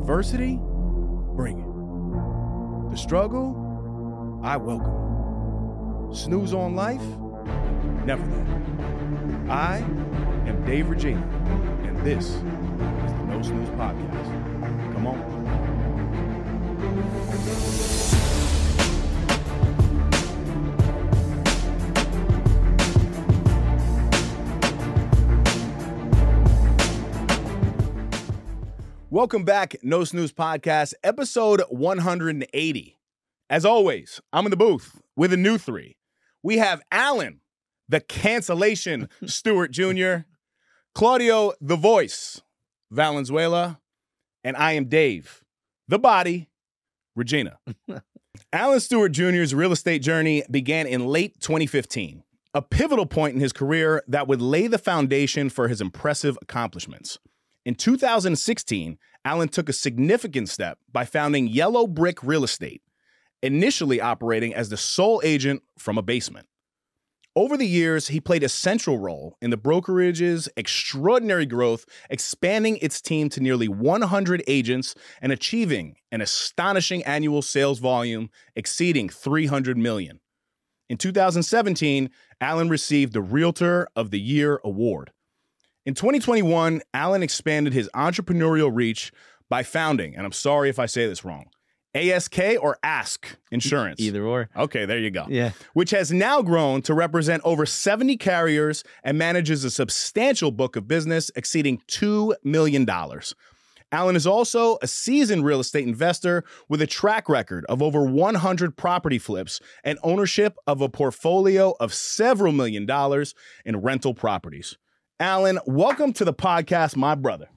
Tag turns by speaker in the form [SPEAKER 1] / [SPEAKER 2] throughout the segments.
[SPEAKER 1] Adversity, bring it. The struggle, I welcome it. Snooze on life, never that. I am Dave Regina, and this is the No Snooze Podcast. Come on. Welcome back, No Snooze Podcast, episode 180. As always, I'm in the booth with a new three. We have Alan, the cancellation Stewart Jr., Claudio, the voice, Valenzuela, and I am Dave, the body, Regina. Alan Stewart Jr.'s real estate journey began in late 2015, a pivotal point in his career that would lay the foundation for his impressive accomplishments. In 2016, Alan took a significant step by founding Yellow Brick Real Estate, initially operating as the sole agent from a basement. Over the years, he played a central role in the brokerage's extraordinary growth, expanding its team to nearly 100 agents and achieving an astonishing annual sales volume exceeding $300 million. In 2017, Alan received the Realtor of the Year award. In 2021, Alan expanded his entrepreneurial reach by founding, and I'm sorry if I say this wrong, ASK or Ask Insurance.
[SPEAKER 2] Either or.
[SPEAKER 1] Okay, there you go.
[SPEAKER 2] Yeah.
[SPEAKER 1] Which has now grown to represent over 70 carriers and manages a substantial book of business exceeding $2 million. Alan is also a seasoned real estate investor with a track record of over 100 property flips and ownership of a portfolio of several $1 million in rental properties. Alan, welcome to the podcast, my brother.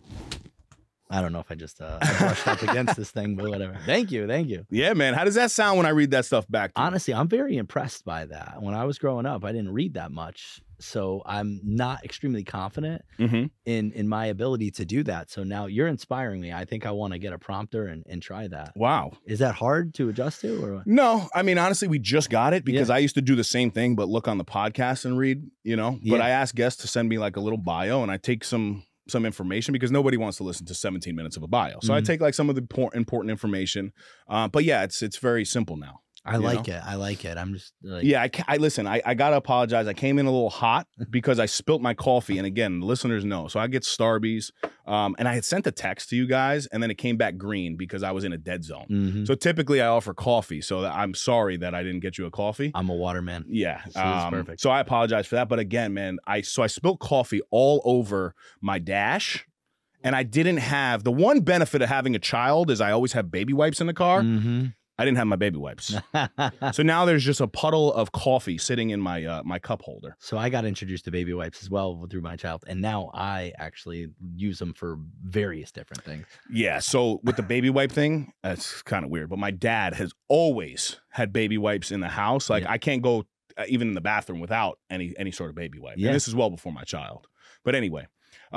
[SPEAKER 2] I don't know if I just I brushed up against this thing, but whatever. Thank you.
[SPEAKER 1] Yeah, man. How does that sound when I read that stuff back to you?
[SPEAKER 2] Honestly, I'm very impressed by that. When I was growing up, I didn't read that much. So I'm not extremely confident in my ability to do that. So now you're inspiring me. I think I want to get a prompter and try that.
[SPEAKER 1] Wow.
[SPEAKER 2] Is that hard to adjust to? Or
[SPEAKER 1] No, I mean, honestly, we just got it because I used to do the same thing, but look on the podcast and read, you know. But I ask guests to send me like a little bio and I take some information because nobody wants to listen to 17 minutes of a bio. So I take like some of the important information. But yeah, it's very simple now.
[SPEAKER 2] I like it. I'm just like...
[SPEAKER 1] Yeah, I listen, I got to apologize. I came in a little hot because I spilt my coffee. And again, listeners know. So I get Starbies. And I had sent a text to you guys and then it came back green because I was in a dead zone. So typically I offer coffee. So I'm sorry that I didn't get you a coffee.
[SPEAKER 2] I'm a waterman.
[SPEAKER 1] Yeah.
[SPEAKER 2] So it's perfect.
[SPEAKER 1] So I apologize for that. But again, man, I spilt coffee all over my dash. And I didn't have, the one benefit of having a child is I always have baby wipes in the car. I didn't have my baby wipes. So now there's just a puddle of coffee sitting in my my cup holder.
[SPEAKER 2] So I got introduced to baby wipes as well through my child. And now I actually use them for various different things.
[SPEAKER 1] Yeah. So with the baby wipe thing, that's kind of weird. But my dad has always had baby wipes in the house. Like I can't go even in the bathroom without any sort of baby wipe. And this is well before my child. But anyway,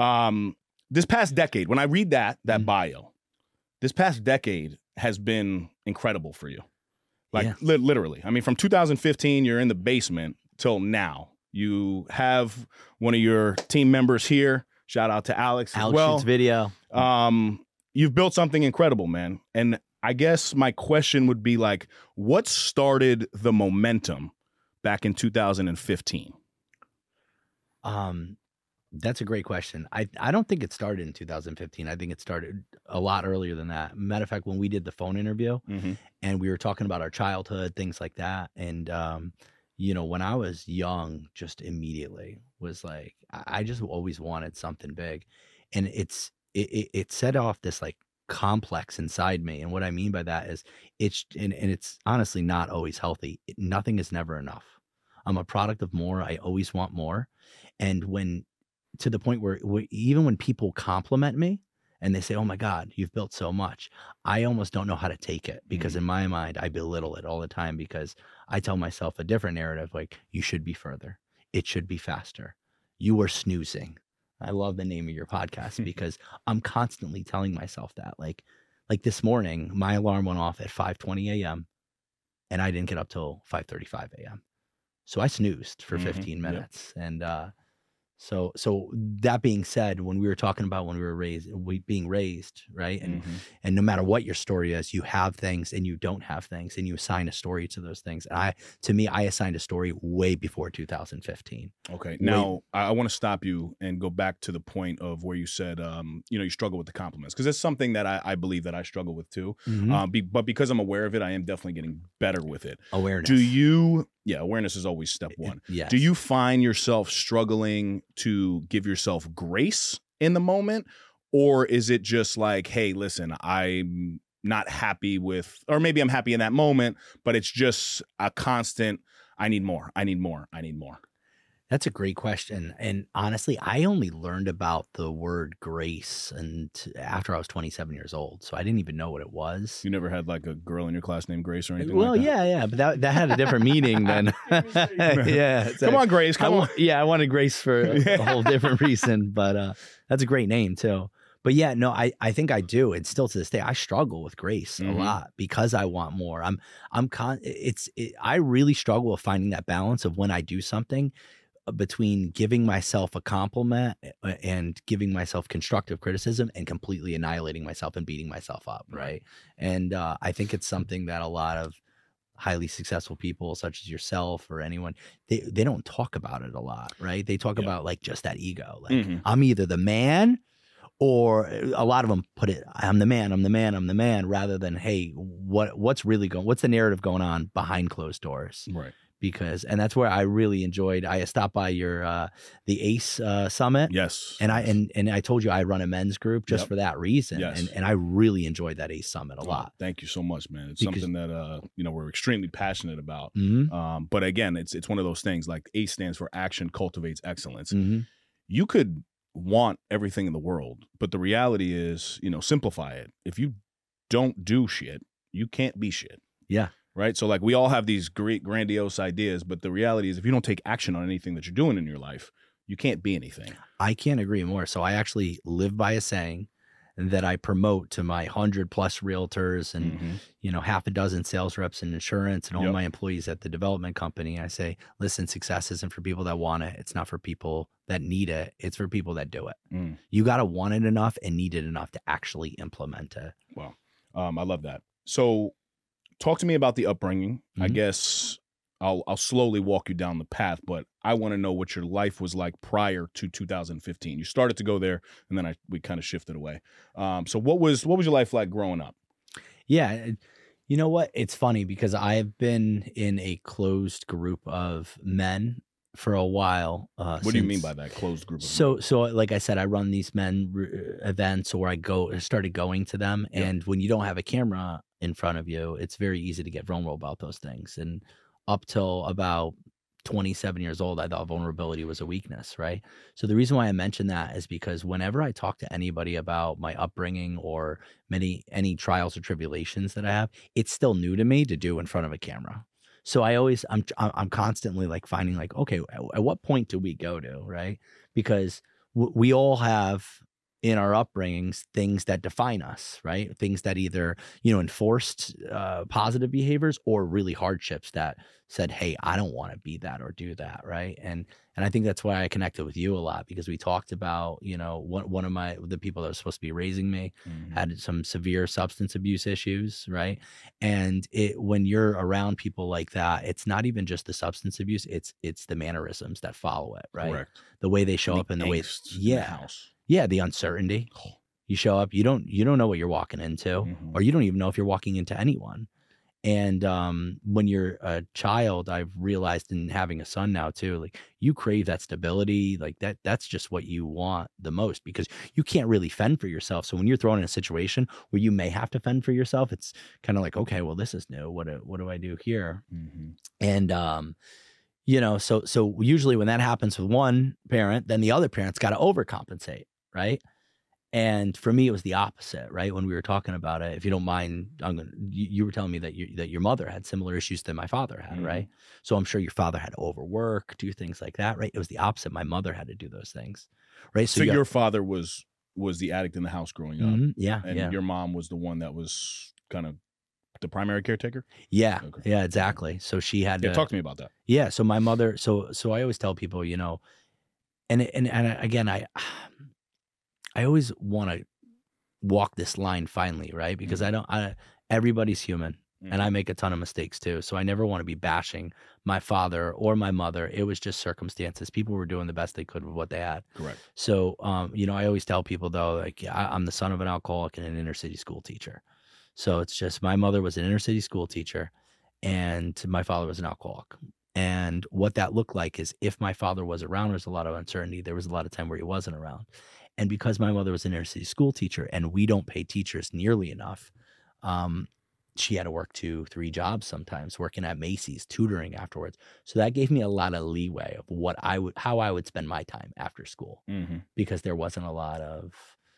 [SPEAKER 1] this past decade, when I read that bio, this past decade has been incredible for you. Like literally. I mean, from 2015, you're in the basement till now. You have one of your team members here. Shout out to Alex as well.
[SPEAKER 2] Shoots video.
[SPEAKER 1] You've built something incredible, man. And I guess my question would be like, what started the momentum back in 2015?
[SPEAKER 2] That's a great question. I don't think it started in 2015. I think it started a lot earlier than that. Matter of fact, when we did the phone interview and we were talking about our childhood, things like that. And, you know, when I was young, just immediately was like, I just always wanted something big. And it set off this like complex inside me. And what I mean by that is it's honestly not always healthy. Nothing is never enough. I'm a product of more. I always want more. And to the point where even when people compliment me and they say, oh my God, you've built so much, I almost don't know how to take it because in my mind, I belittle it all the time because I tell myself a different narrative, like you should be further. It should be faster. You are snoozing. I love the name of your podcast because I'm constantly telling myself that like this morning, my alarm went off at 5:20 a.m. and I didn't get up till 5:35 a.m. So I snoozed for 15 minutes. And, So that being said, when we were talking about when being raised, right? And no matter what your story is, you have things and you don't have things, and you assign a story to those things. And I assigned a story way before 2015.
[SPEAKER 1] Okay. Now I want to stop you and go back to the point of where you said, you struggle with the compliments, because it's something that I believe that I struggle with too. But because I'm aware of it, I am definitely getting better with it.
[SPEAKER 2] Awareness.
[SPEAKER 1] Awareness is always step one.
[SPEAKER 2] Yes.
[SPEAKER 1] Do you find yourself struggling to give yourself grace in the moment? Or is it just like, hey, listen, I'm not happy with, or maybe I'm happy in that moment, but it's just a constant, I need more.
[SPEAKER 2] That's a great question. And honestly, I only learned about the word grace after I was 27 years old. So I didn't even know what it was.
[SPEAKER 1] You never had like a girl in your class named Grace or anything
[SPEAKER 2] like
[SPEAKER 1] that?
[SPEAKER 2] Yeah. But that had a different meaning than. Yeah.
[SPEAKER 1] Come on, Grace. Come on.
[SPEAKER 2] Yeah, I wanted Grace for a whole different reason. But that's a great name too. But yeah, no, I think I do. And still to this day, I struggle with grace a lot because I want more. I really struggle with finding that balance of when I do something between giving myself a compliment and giving myself constructive criticism and completely annihilating myself and beating myself up. Right. And I think it's something that a lot of highly successful people such as yourself or anyone, they don't talk about it a lot. Right. They talk about like just that ego. Like I'm either the man, or a lot of them put it, I'm the man, rather than, hey, what's the narrative going on behind closed doors?
[SPEAKER 1] Right.
[SPEAKER 2] And that's where I really enjoyed. I stopped by your the ACE Summit.
[SPEAKER 1] Yes.
[SPEAKER 2] And I told you I run a men's group just for that reason.
[SPEAKER 1] Yes.
[SPEAKER 2] And I really enjoyed that ACE Summit a lot.
[SPEAKER 1] Thank you so much, man. It's something that we're extremely passionate about. But again, it's one of those things, like ACE stands for Action Cultivates Excellence. You could want everything in the world, but the reality is, simplify it. If you don't do shit, you can't be shit.
[SPEAKER 2] Yeah.
[SPEAKER 1] Right. So like we all have these great grandiose ideas, but the reality is if you don't take action on anything that you're doing in your life, you can't be anything.
[SPEAKER 2] I can't agree more. So I actually live by a saying that I promote to my 100+ realtors and, half a dozen sales reps in insurance and all my employees at the development company. I say, listen, success isn't for people that want it. It's not for people that need it. It's for people that do it. You got to want it enough and need it enough to actually implement it.
[SPEAKER 1] Wow. I love that. So talk to me about the upbringing. I guess I'll slowly walk you down the path, but I want to know what your life was like prior to 2015. You started to go there, and then we kind of shifted away. So what was your life like growing up?
[SPEAKER 2] Yeah, you know what? It's funny because I've been in a closed group of men for a while.
[SPEAKER 1] What do you mean by that, closed group?
[SPEAKER 2] So like I said, I run these men events, or I started going to them, and when you don't have a camera in front of you, it's very easy to get vulnerable about those things. And up till about 27 years old, I thought vulnerability was a weakness, right? So the reason why I mention that is because whenever I talk to anybody about my upbringing or any trials or tribulations that I have, it's still new to me to do in front of a camera. So I'm constantly like finding like, okay, at what point do we go to, right? Because we all have in our upbringings things that define us, right? Things that either, enforced positive behaviors or really hardships that said, hey, I don't want to be that or do that, right? And I think that's why I connected with you a lot, because we talked about, one of the people that was supposed to be raising me had some severe substance abuse issues, right? And when you're around people like that, it's not even just the substance abuse, it's the mannerisms that follow it, right?
[SPEAKER 1] Correct.
[SPEAKER 2] The way they show up and the way,
[SPEAKER 1] in the house.
[SPEAKER 2] Yeah, the uncertainty. You show up, you don't know what you're walking into, or you don't even know if you're walking into anyone. And when you're a child, I've realized, in having a son now too, like you crave that stability, like that's just what you want the most, because you can't really fend for yourself. So when you're thrown in a situation where you may have to fend for yourself, it's kind of like, okay, well, this is new. What do I do here? And so usually when that happens with one parent, then the other parent's got to overcompensate, right? And for me, it was the opposite, right? When we were talking about it, if you don't mind, you were telling me that your mother had similar issues that my father had, right? So I'm sure your father had to overwork, do things like that, right? It was the opposite. My mother had to do those things, right?
[SPEAKER 1] So your father was the addict in the house growing up,
[SPEAKER 2] yeah,
[SPEAKER 1] and your mom was the one that was kind of the primary caretaker.
[SPEAKER 2] Yeah, yeah, exactly. So she had to
[SPEAKER 1] talk to me about that.
[SPEAKER 2] Yeah, so my mother. So I always tell people, And again, I always want to walk this line finely, right? Because everybody's human. And I make a ton of mistakes too. So I never want to be bashing my father or my mother. It was just circumstances. People were doing the best they could with what they had.
[SPEAKER 1] Correct.
[SPEAKER 2] So, I always tell people though, like I'm the son of an alcoholic and an inner city school teacher. So it's just my mother was an inner city school teacher and my father was an alcoholic. And what that looked like is if my father was around, there was a lot of uncertainty. There was a lot of time where he wasn't around. And because my mother was an inner city school teacher and we don't pay teachers nearly enough, she had to work 2-3 jobs sometimes, working at Macy's, tutoring afterwards. So that gave me a lot of leeway of how I would spend my time after school, because there wasn't a lot of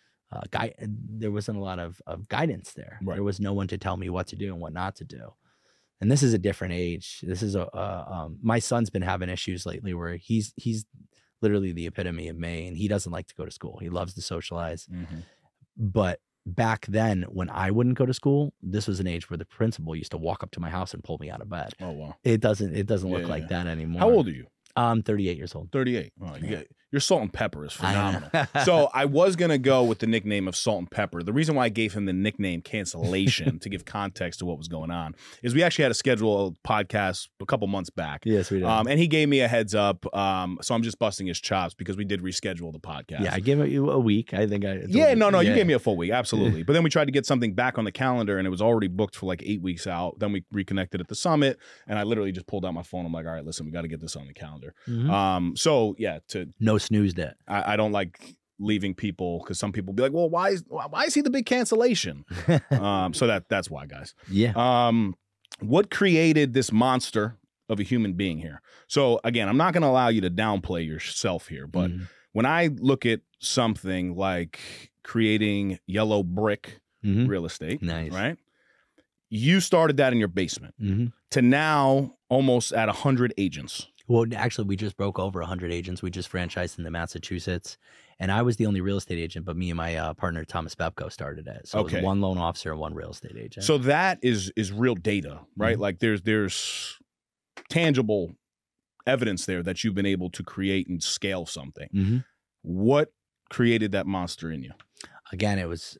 [SPEAKER 2] guidance there.
[SPEAKER 1] Right.
[SPEAKER 2] There was no one to tell me what to do and what not to do. And this is a different age. This is my son's been having issues lately where he's literally the epitome of me, and he doesn't like to go to school. He loves to socialize, but back then when I wouldn't go to school, this was an age where the principal used to walk up to my house and pull me out of bed.
[SPEAKER 1] Oh, wow.
[SPEAKER 2] It doesn't look like that anymore.
[SPEAKER 1] How old are you?
[SPEAKER 2] I'm 38 years old.
[SPEAKER 1] 38. Oh, your salt and pepper is phenomenal. So I was going to go with the nickname of Salt and Pepper. The reason why I gave him the nickname Cancellation, to give context to what was going on, is we actually had a scheduled podcast a couple months back.
[SPEAKER 2] Yes, we did.
[SPEAKER 1] And he gave me a heads up. So I'm just busting his chops because we did reschedule the podcast.
[SPEAKER 2] Yeah, I gave you a week. I think
[SPEAKER 1] you gave me a full week. Absolutely. But then we tried to get something back on the calendar and it was already booked for like 8 weeks out. Then we reconnected at the summit and I literally just pulled out my phone. I'm like, all right, listen, we got to get this on the calendar. So yeah,
[SPEAKER 2] no snooze it.
[SPEAKER 1] I don't like leaving people because some people be like, well, why is he the big cancellation? So that's why, guys.
[SPEAKER 2] Yeah.
[SPEAKER 1] What created this monster of a human being here? So again, I'm not going to allow you to downplay yourself here, but when I look at something like creating yellow brick real estate,
[SPEAKER 2] nice,
[SPEAKER 1] right? You started that in your basement to now almost at 100 agents.
[SPEAKER 2] Well, actually, we just broke over 100 agents. We just franchised into Massachusetts. And I was the only real estate agent, but me and my partner, Thomas Bepko, started it. So it was one loan officer and one real estate agent.
[SPEAKER 1] So that is real data, right? Like there's tangible evidence there that you've been able to create and scale something. What created that monster in you?
[SPEAKER 2] Again, it was,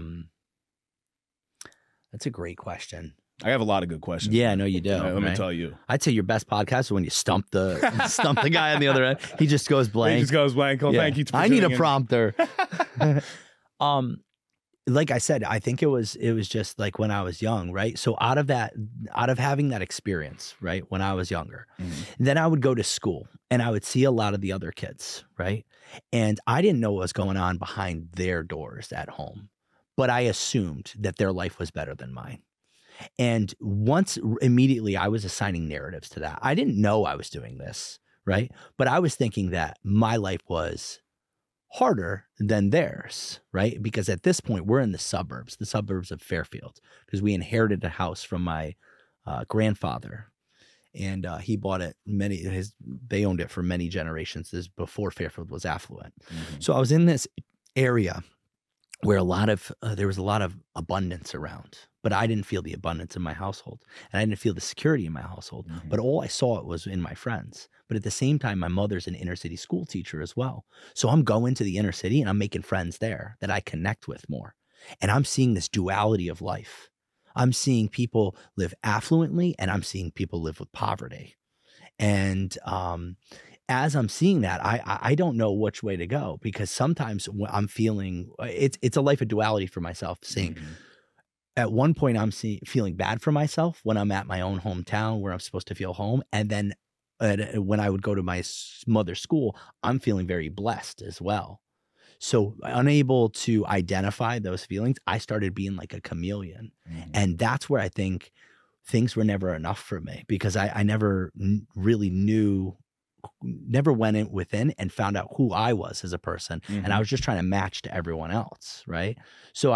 [SPEAKER 2] that's a great question.
[SPEAKER 1] I have a lot of good questions.
[SPEAKER 2] Yeah, I know you do.
[SPEAKER 1] Let me tell you.
[SPEAKER 2] I'd say your best podcast is when you stump the guy on the other end. He just goes blank.
[SPEAKER 1] He just goes blank. Oh, yeah. Thank you.
[SPEAKER 2] I need a prompter. Like I said, I think it was just like when I was young, right? So out of having that experience, right, when I was younger, then I would go to school and I would see a lot of the other kids, right? And I didn't know what was going on behind their doors at home, but I assumed that their life was better than mine. And once immediately I was assigning narratives to that. I didn't know I was doing this, right? But I was thinking that my life was harder than theirs, right? Because at this point we're in the suburbs of Fairfield, because we inherited a house from my grandfather. And he bought it they owned it for many generations. This before Fairfield was affluent. So I was in this area where there was a lot of abundance around, but I didn't feel the abundance in my household and I didn't feel the security in my household, but all I saw was in my friends. But at the same time, my mother's an inner city school teacher as well. So I'm going to the inner city and I'm making friends there that I connect with more. And I'm seeing this duality of life. I'm seeing people live affluently and I'm seeing people live with poverty. And, as I'm seeing that, I don't know which way to go, because sometimes I'm feeling it's a life of duality for myself. Seeing at one point I'm feeling bad for myself when I'm at my own hometown where I'm supposed to feel home, and then when I would go to my mother's school, I'm feeling very blessed as well. So unable to identify those feelings, I started being like a chameleon, and that's where I think things were never enough for me, because I never really never went in within and found out who I was as a person. And I was just trying to match to everyone else. Right. So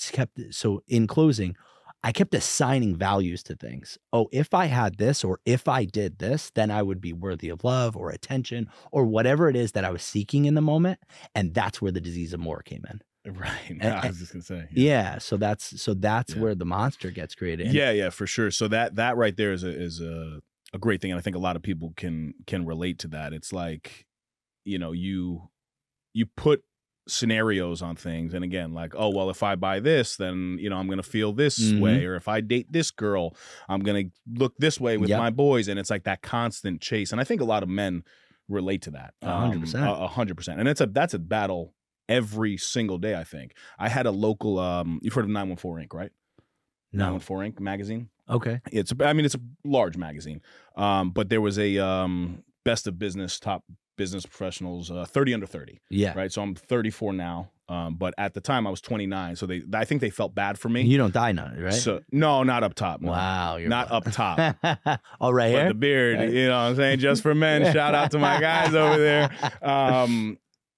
[SPEAKER 2] in closing, I kept assigning values to things. Oh, if I had this, or if I did this, then I would be worthy of love or attention or whatever it is that I was seeking in the moment. And that's where the disease of more came in.
[SPEAKER 1] Right. I was just gonna say.
[SPEAKER 2] Yeah. So that's where the monster gets created.
[SPEAKER 1] Yeah, for sure. So that right there is a great thing, and I think a lot of people can relate to that. It's like you know, you put scenarios on things, and again, like, oh well, if I buy this, then you know I'm gonna feel this way, or if I date this girl, I'm gonna look this way with my boys, and it's like that constant chase. And I think a lot of men relate to that
[SPEAKER 2] 100%.
[SPEAKER 1] 100%, and that's a battle every single day. I think I had a local you've heard of 914 Inc., right?
[SPEAKER 2] No.
[SPEAKER 1] 914 Inc. magazine.
[SPEAKER 2] Okay.
[SPEAKER 1] It's a large magazine, but there was a best of business, top business professionals, 30 under 30.
[SPEAKER 2] Yeah.
[SPEAKER 1] Right. So I'm 34 now. But at the time I was 29. So I think they felt bad for me.
[SPEAKER 2] You don't dye none, right?
[SPEAKER 1] So no, not up top. No.
[SPEAKER 2] Wow. You're
[SPEAKER 1] not up top.
[SPEAKER 2] All right.
[SPEAKER 1] But the beard,
[SPEAKER 2] right.
[SPEAKER 1] You know what I'm saying? Just for men. Shout out to my guys over there.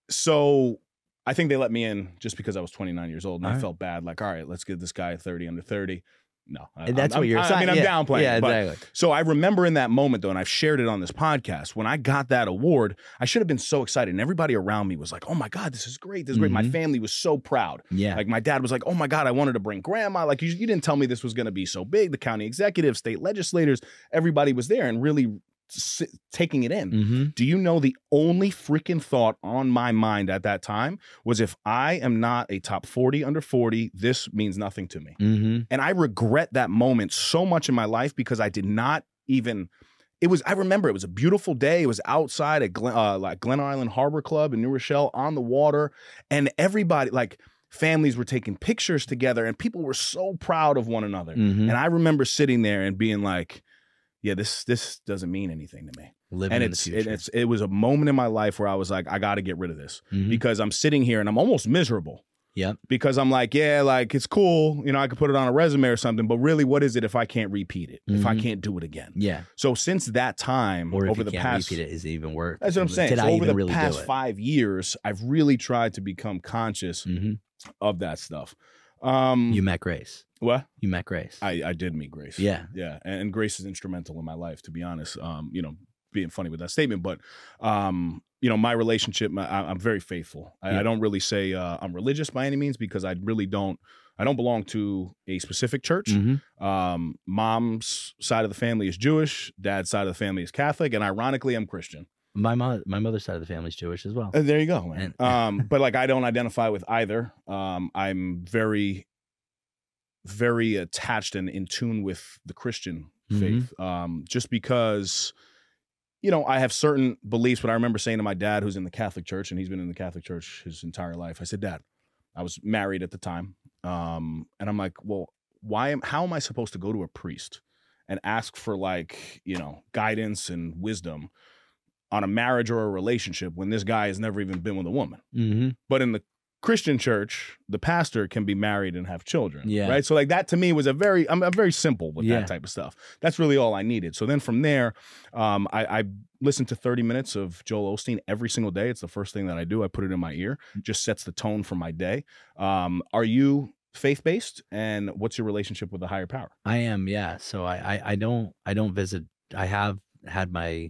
[SPEAKER 1] So I think they let me in just because I was 29 years old, and I felt bad. Like, all right, let's give this guy 30 under 30. No,
[SPEAKER 2] that's what you're saying.
[SPEAKER 1] I mean, I'm downplaying.
[SPEAKER 2] Yeah,
[SPEAKER 1] exactly. So I remember in that moment, though, and I've shared it on this podcast, when I got that award, I should have been so excited. And everybody around me was like, oh my God, this is great. This is great. My family was so proud.
[SPEAKER 2] Yeah.
[SPEAKER 1] Like my dad was like, oh my God, I wanted to bring grandma. Like you didn't tell me this was going to be so big. The county executives, state legislators, everybody was there and really taking it in. Do you know the only freaking thought on my mind at that time was, if I am not a top 40 under 40, this means nothing to me. And I regret that moment so much in my life because I did not even. I remember it was a beautiful day. It was outside at Glen Island Harbor Club in New Rochelle on the water, and everybody, like, families were taking pictures together, and people were so proud of one another. And I remember sitting there and being like, yeah, this doesn't mean anything to me.
[SPEAKER 2] Living in the future.
[SPEAKER 1] It was a moment in my life where I was like, I got to get rid of this because I'm sitting here and I'm almost miserable.
[SPEAKER 2] Yep.
[SPEAKER 1] Because I'm like, yeah, like it's cool. You know, I could put it on a resume or something, but really, what is it if I can't repeat it? If I can't do it again?
[SPEAKER 2] Yeah.
[SPEAKER 1] So since that time,
[SPEAKER 2] or if
[SPEAKER 1] over
[SPEAKER 2] you
[SPEAKER 1] the
[SPEAKER 2] can't
[SPEAKER 1] past,
[SPEAKER 2] repeat it, is it even worse?
[SPEAKER 1] That's what I'm saying.
[SPEAKER 2] Did
[SPEAKER 1] so
[SPEAKER 2] I
[SPEAKER 1] over
[SPEAKER 2] even
[SPEAKER 1] the
[SPEAKER 2] really
[SPEAKER 1] past
[SPEAKER 2] do it?
[SPEAKER 1] 5 years, I've really tried to become conscious of that stuff.
[SPEAKER 2] You met Grace.
[SPEAKER 1] What?
[SPEAKER 2] You met Grace.
[SPEAKER 1] I did meet Grace.
[SPEAKER 2] Yeah.
[SPEAKER 1] Yeah. And Grace is instrumental in my life, to be honest. You know, being funny with that statement, but you know, my relationship, I'm very faithful. I don't really say I'm religious by any means, because I really don't. I don't belong to a specific church. Mom's side of the family is Jewish. Dad's side of the family is Catholic, and ironically, I'm Christian.
[SPEAKER 2] My mother's side of the family is Jewish as well.
[SPEAKER 1] There you go, man. But like, I don't identify with either. I'm very, very attached and in tune with the Christian faith, just because, you know, I have certain beliefs. But I remember saying to my dad, who's in the Catholic Church, and he's been in the Catholic Church his entire life, I said, Dad, I was married at the time, and I'm like, well, how am I supposed to go to a priest and ask for, like, you know, guidance and wisdom on a marriage or a relationship when this guy has never even been with a woman? But in the Christian church, the pastor can be married and have children. Yeah. Right. So like, that to me was I'm very simple with that type of stuff. That's really all I needed. So then from there, I listen to 30 minutes of Joel Osteen every single day. It's the first thing that I do. I put it in my ear. Just sets the tone for my day. Are you faith-based, and what's your relationship with the higher power?
[SPEAKER 2] I am. Yeah. So I don't visit. I have had my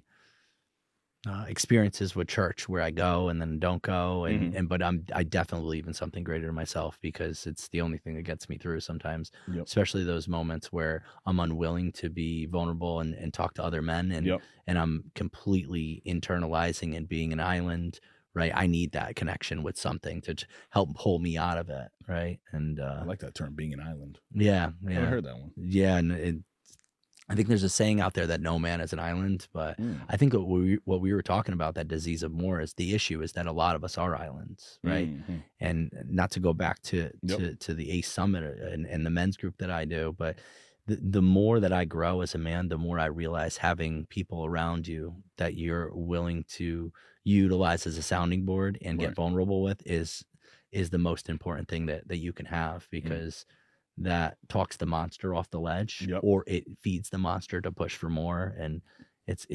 [SPEAKER 2] experiences with church where I go and then don't go, but I definitely believe in something greater than myself, because it's the only thing that gets me through sometimes, especially those moments where I'm unwilling to be vulnerable and talk to other men, and I'm completely internalizing and being an island. Right. I need that connection with something to help pull me out of it. Right. And
[SPEAKER 1] I like that term, being an island.
[SPEAKER 2] Yeah.
[SPEAKER 1] I haven't heard that one.
[SPEAKER 2] Yeah. And I think there's a saying out there that no man is an island, but I think what we were talking about, that disease of more, is the issue is that a lot of us are islands, right? And not to go back to the ACE Summit and the men's group that I do, but the more that I grow as a man, the more I realize having people around you that you're willing to utilize as a sounding board and get vulnerable with is the most important thing that you can have, because that talks the monster off the ledge, or it feeds the monster to push for more. And it's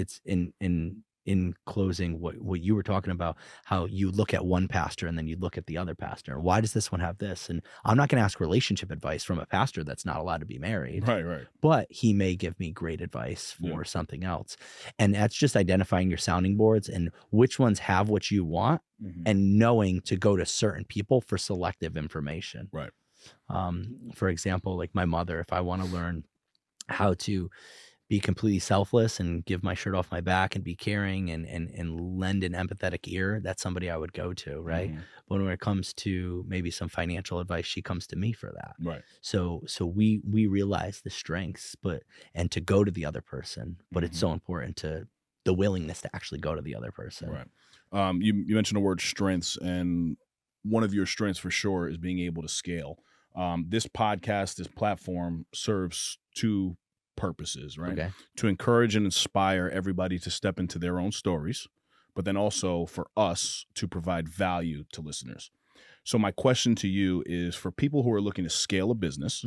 [SPEAKER 2] in closing what you were talking about, how you look at one pastor and then you look at the other pastor. Why does this one have this? And I'm not going to ask relationship advice from a pastor that's not allowed to be married.
[SPEAKER 1] Right.
[SPEAKER 2] But he may give me great advice for something else. And that's just identifying your sounding boards and which ones have what you want, and knowing to go to certain people for selective information.
[SPEAKER 1] Right.
[SPEAKER 2] For example, like my mother, if I want to learn how to be completely selfless and give my shirt off my back and be caring and lend an empathetic ear, that's somebody I would go to, right?
[SPEAKER 1] Mhm.
[SPEAKER 2] But when it comes to maybe some financial advice, she comes to me for that.
[SPEAKER 1] Right.
[SPEAKER 2] So we realize the strengths, and to go to the other person, but it's so important to the willingness to actually go to the other person.
[SPEAKER 1] Right. You mentioned the word strengths, and one of your strengths for sure is being able to scale. This podcast, this platform serves two purposes, right?
[SPEAKER 2] Okay.
[SPEAKER 1] To encourage and inspire everybody to step into their own stories, but then also for us to provide value to listeners. So my question to you is, for people who are looking to scale a business,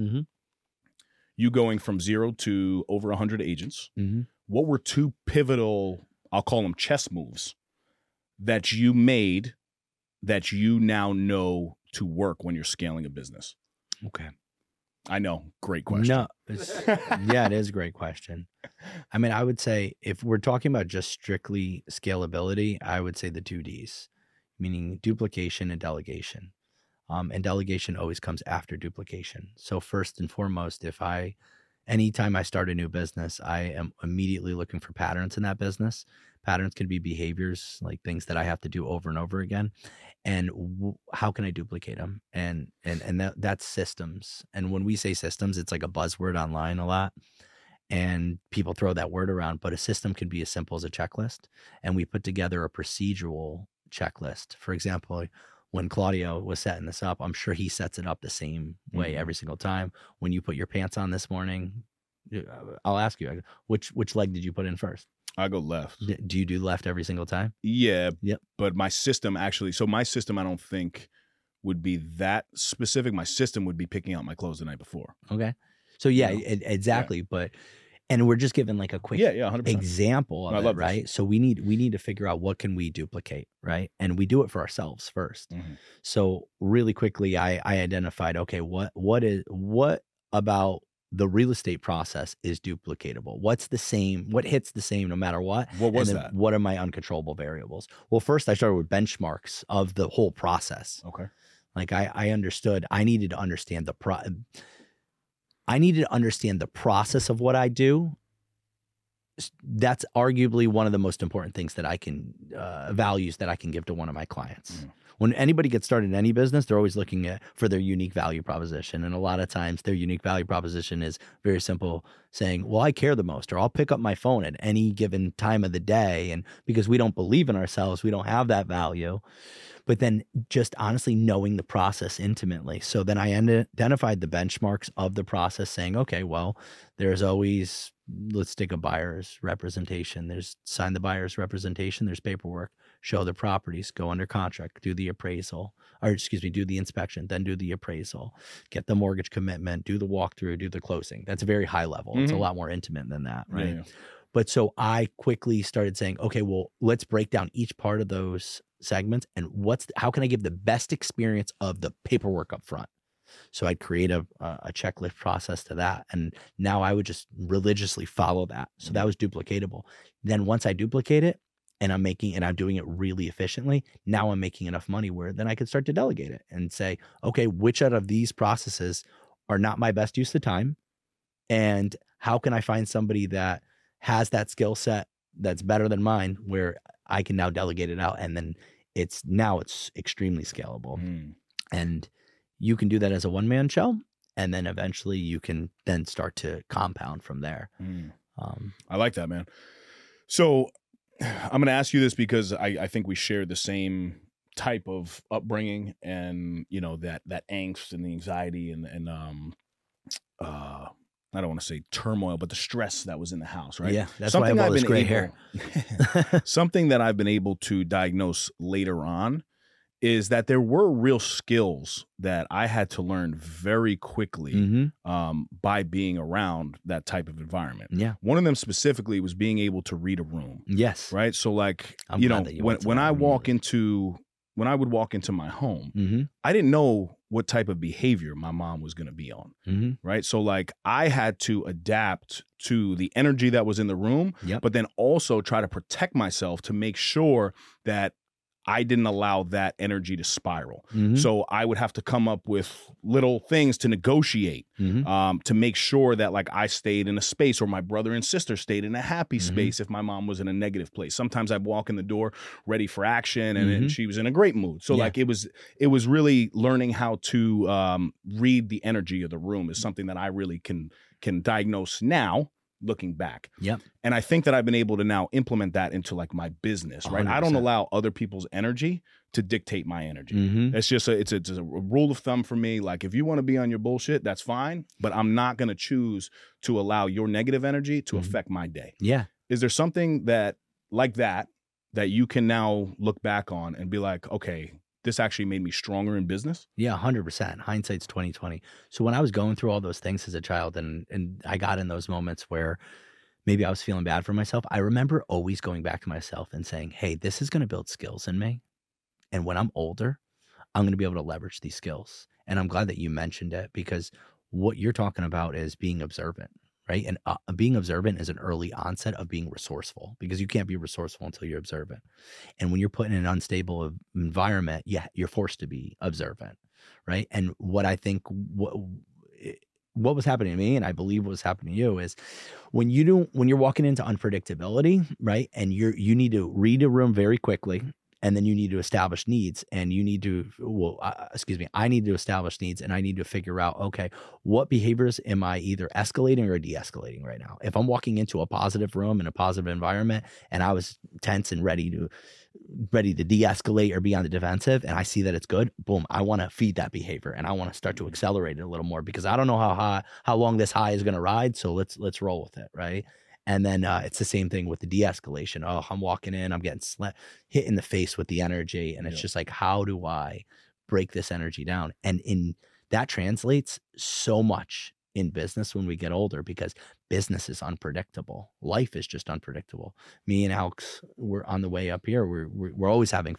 [SPEAKER 1] you going from 0 to over 100 agents, what were two pivotal, I'll call them chess moves, that you made that you now know to work when you're scaling a business?
[SPEAKER 2] Okay.
[SPEAKER 1] I know. Great question.
[SPEAKER 2] No, yeah, it is a great question. I mean, I would say if we're talking about just strictly scalability, I would say the 2 Ds, meaning duplication and delegation. And delegation always comes after duplication. So first and foremost, anytime I start a new business, I am immediately looking for patterns in that business. Patterns can be behaviors, like things that I have to do over and over again. And how can I duplicate them? And that's systems. And when we say systems, it's like a buzzword online a lot. And people throw that word around, but a system can be as simple as a checklist. And we put together a procedural checklist. For example, when Claudio was setting this up, I'm sure he sets it up the same way every single time. When you put your pants on this morning, I'll ask you, which leg did you put in first?
[SPEAKER 1] I go left.
[SPEAKER 2] Do you do left every single time?
[SPEAKER 1] Yeah.
[SPEAKER 2] Yep.
[SPEAKER 1] But my system I don't think would be that specific. My system would be picking out my clothes the night before.
[SPEAKER 2] Okay. So yeah,
[SPEAKER 1] You know?
[SPEAKER 2] exactly.
[SPEAKER 1] Yeah.
[SPEAKER 2] But, and we're just giving like a quick
[SPEAKER 1] 100%.
[SPEAKER 2] example of it, right? So we need to figure out what can we duplicate, right? And we do it for ourselves first. So really quickly, I identified, okay, what about the real estate process is duplicatable? What's the same? What hits the same no matter what?
[SPEAKER 1] What was that?
[SPEAKER 2] What are my uncontrollable variables? Well, first I started with benchmarks of the whole process.
[SPEAKER 1] Okay.
[SPEAKER 2] Like I understood, I needed to understand the process of what I do. That's arguably one of the most important things that I can, values that I can give to one of my clients. When anybody gets started in any business, they're always looking for their unique value proposition. And a lot of times their unique value proposition is very simple, saying, well, I care the most, or I'll pick up my phone at any given time of the day. And because we don't believe in ourselves, we don't have that value. But then just honestly knowing the process intimately. So then I identified the benchmarks of the process, saying, okay, well, there's always, let's take a buyer's representation. There's sign the buyer's representation. There's paperwork, show the properties, go under contract, do the appraisal, do the inspection, then do the appraisal, get the mortgage commitment, do the walkthrough, do the closing. That's very high level. It's a lot more intimate than that, right? Yeah. But so I quickly started saying, okay, well, let's break down each part of those segments and how can I give the best experience of the paperwork up front? So I'd create a checklist process to that. And now I would just religiously follow that. So that was duplicatable. Then once I duplicate it and I'm doing it really efficiently, now I'm making enough money where then I could start to delegate it and say, okay, which out of these processes are not my best use of time? And how can I find somebody that has that skill set that's better than mine where I can now delegate it out? And then it's extremely scalable. And you can do that as a one-man show. And then eventually you can then start to compound from there.
[SPEAKER 1] I like that, man. So I'm going to ask you this because I think we share the same type of upbringing and, you know, that angst and the anxiety and I don't want to say turmoil, but the stress that was in the house, right?
[SPEAKER 2] Yeah, that's why I have all this gray hair.
[SPEAKER 1] Something that I've been able to diagnose later on is that there were real skills that I had to learn very quickly by being around that type of environment.
[SPEAKER 2] Yeah.
[SPEAKER 1] One of them specifically was being able to read a room.
[SPEAKER 2] Yes.
[SPEAKER 1] Right? So like, when I would walk into my home, I didn't know what type of behavior my mom was going to be on, right? So like I had to adapt to the energy that was in the room, but then also try to protect myself to make sure that I didn't allow that energy to spiral.
[SPEAKER 2] Mhm.
[SPEAKER 1] So I would have to come up with little things to negotiate, to make sure that like I stayed in a space, or my brother and sister stayed in a happy space if my mom was in a negative place. Sometimes I'd walk in the door ready for action, and she was in a great mood. So like it was really learning how to read the energy of the room is something that I really can diagnose now, looking back.
[SPEAKER 2] Yep.
[SPEAKER 1] And I think that I've been able to now implement that into like my business, right?
[SPEAKER 2] 100%.
[SPEAKER 1] I don't allow other people's energy to dictate my energy. It's just it's a rule of thumb for me. Like if you want to be on your bullshit, that's fine, but I'm not going to choose to allow your negative energy to affect my day.
[SPEAKER 2] Yeah.
[SPEAKER 1] Is there something that like that you can now look back on and be like, okay, this actually made me stronger in business?
[SPEAKER 2] Yeah, 100%. Hindsight's 2020. So when I was going through all those things as a child, and I got in those moments where maybe I was feeling bad for myself, I remember always going back to myself and saying, hey, this is going to build skills in me. And when I'm older, I'm going to be able to leverage these skills. And I'm glad that you mentioned it, because what you're talking about is being observant, right? And being observant is an early onset of being resourceful, because you can't be resourceful until you're observant. And when you're put in an unstable environment, you're forced to be observant, right? And what I think what was happening to me, and I believe what was happening to you, is when you're walking into unpredictability, right? And you need to read a room very quickly, and then you need to establish needs, and you need to, I need to establish needs, and I need to figure out, okay, what behaviors am I either escalating or de-escalating right now? If I'm walking into a positive room in a positive environment, and I was tense and ready to de-escalate or be on the defensive, and I see that it's good, boom, I want to feed that behavior, and I want to start to accelerate it a little more, because I don't know how long this high is going to ride, so let's roll with it, right? And then it's the same thing with the de-escalation. Oh, I'm walking in, I'm getting hit in the face with the energy. And it's just like, how do I break this energy down? And that translates so much in business when we get older, because business is unpredictable. Life is just unpredictable. Me and Alex, we're on the way up here. We're always having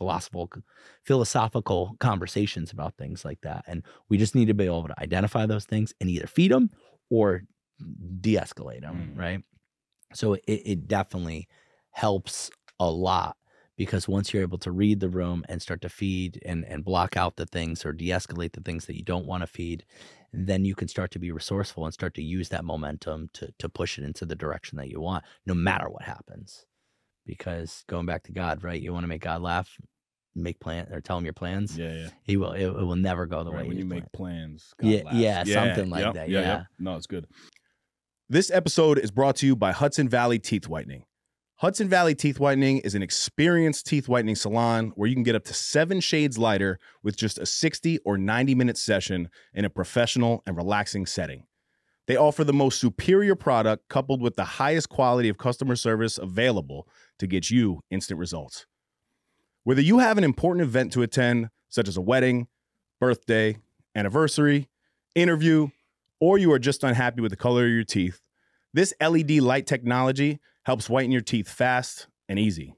[SPEAKER 2] philosophical conversations about things like that. And we just need to be able to identify those things and either feed them or de-escalate them, right? So it definitely helps a lot, because once you're able to read the room and start to feed and block out the things or de-escalate the things that you don't want to feed, then you can start to be resourceful and start to use that momentum to push it into the direction that you want, no matter what happens. Because going back to God, right? You want to make God laugh, make plan or tell him your plans.
[SPEAKER 1] Yeah.
[SPEAKER 2] He will. It will never go the way
[SPEAKER 1] when you
[SPEAKER 2] planned.
[SPEAKER 1] Make plans. God laughs.
[SPEAKER 2] Yeah, something like that. Yeah.
[SPEAKER 1] No, it's good. This episode is brought to you by Hudson Valley Teeth Whitening. Hudson Valley Teeth Whitening is an experienced teeth whitening salon where you can get up to 7 shades lighter with just a 60 or 90-minute session in a professional and relaxing setting. They offer the most superior product coupled with the highest quality of customer service available to get you instant results. Whether you have an important event to attend, such as a wedding, birthday, anniversary, interview, or you are just unhappy with the color of your teeth, this LED light technology helps whiten your teeth fast and easy.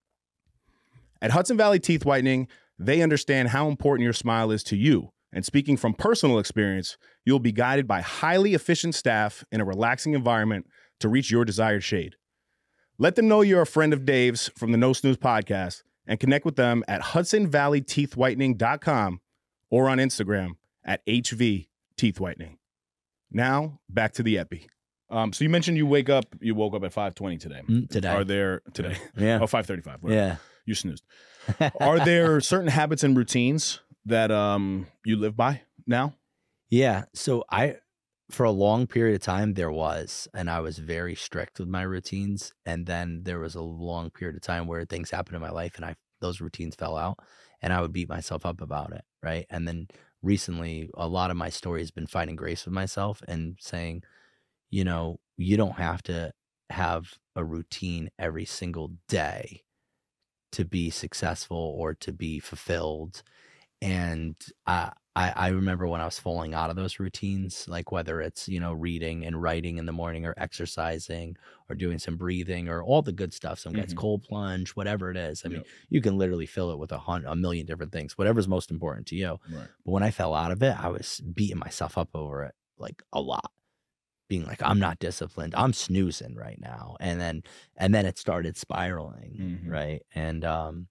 [SPEAKER 1] At Hudson Valley Teeth Whitening, they understand how important your smile is to you. And speaking from personal experience, you'll be guided by highly efficient staff in a relaxing environment to reach your desired shade. Let them know you're a friend of Dave's from the No Snooze podcast and connect with them at HudsonValleyTeethWhitening.com or on Instagram at HV Teeth Whitening. Now, back to the epi. So you mentioned you woke up at 5:20 today.
[SPEAKER 2] Today.
[SPEAKER 1] Are there today?
[SPEAKER 2] Yeah.
[SPEAKER 1] 5:35.
[SPEAKER 2] Yeah.
[SPEAKER 1] You snoozed. Are there certain habits and routines that you live by now?
[SPEAKER 2] Yeah. So for a long period of time, there was, and I was very strict with my routines. And then there was a long period of time where things happened in my life and those routines fell out, and I would beat myself up about it. Right. And then recently, a lot of my story has been finding grace with myself and saying, you don't have to have a routine every single day to be successful or to be fulfilled. And I remember when I was falling out of those routines, like whether it's, reading and writing in the morning or exercising or doing some breathing or all the good stuff. Some gets cold plunge, whatever it is. I mean, you can literally fill it with a million different things, whatever's most important to you. Right. But when I fell out of it, I was beating myself up over it like a lot, being like, I'm not disciplined. I'm snoozing right now. And then it started spiraling. Right. And,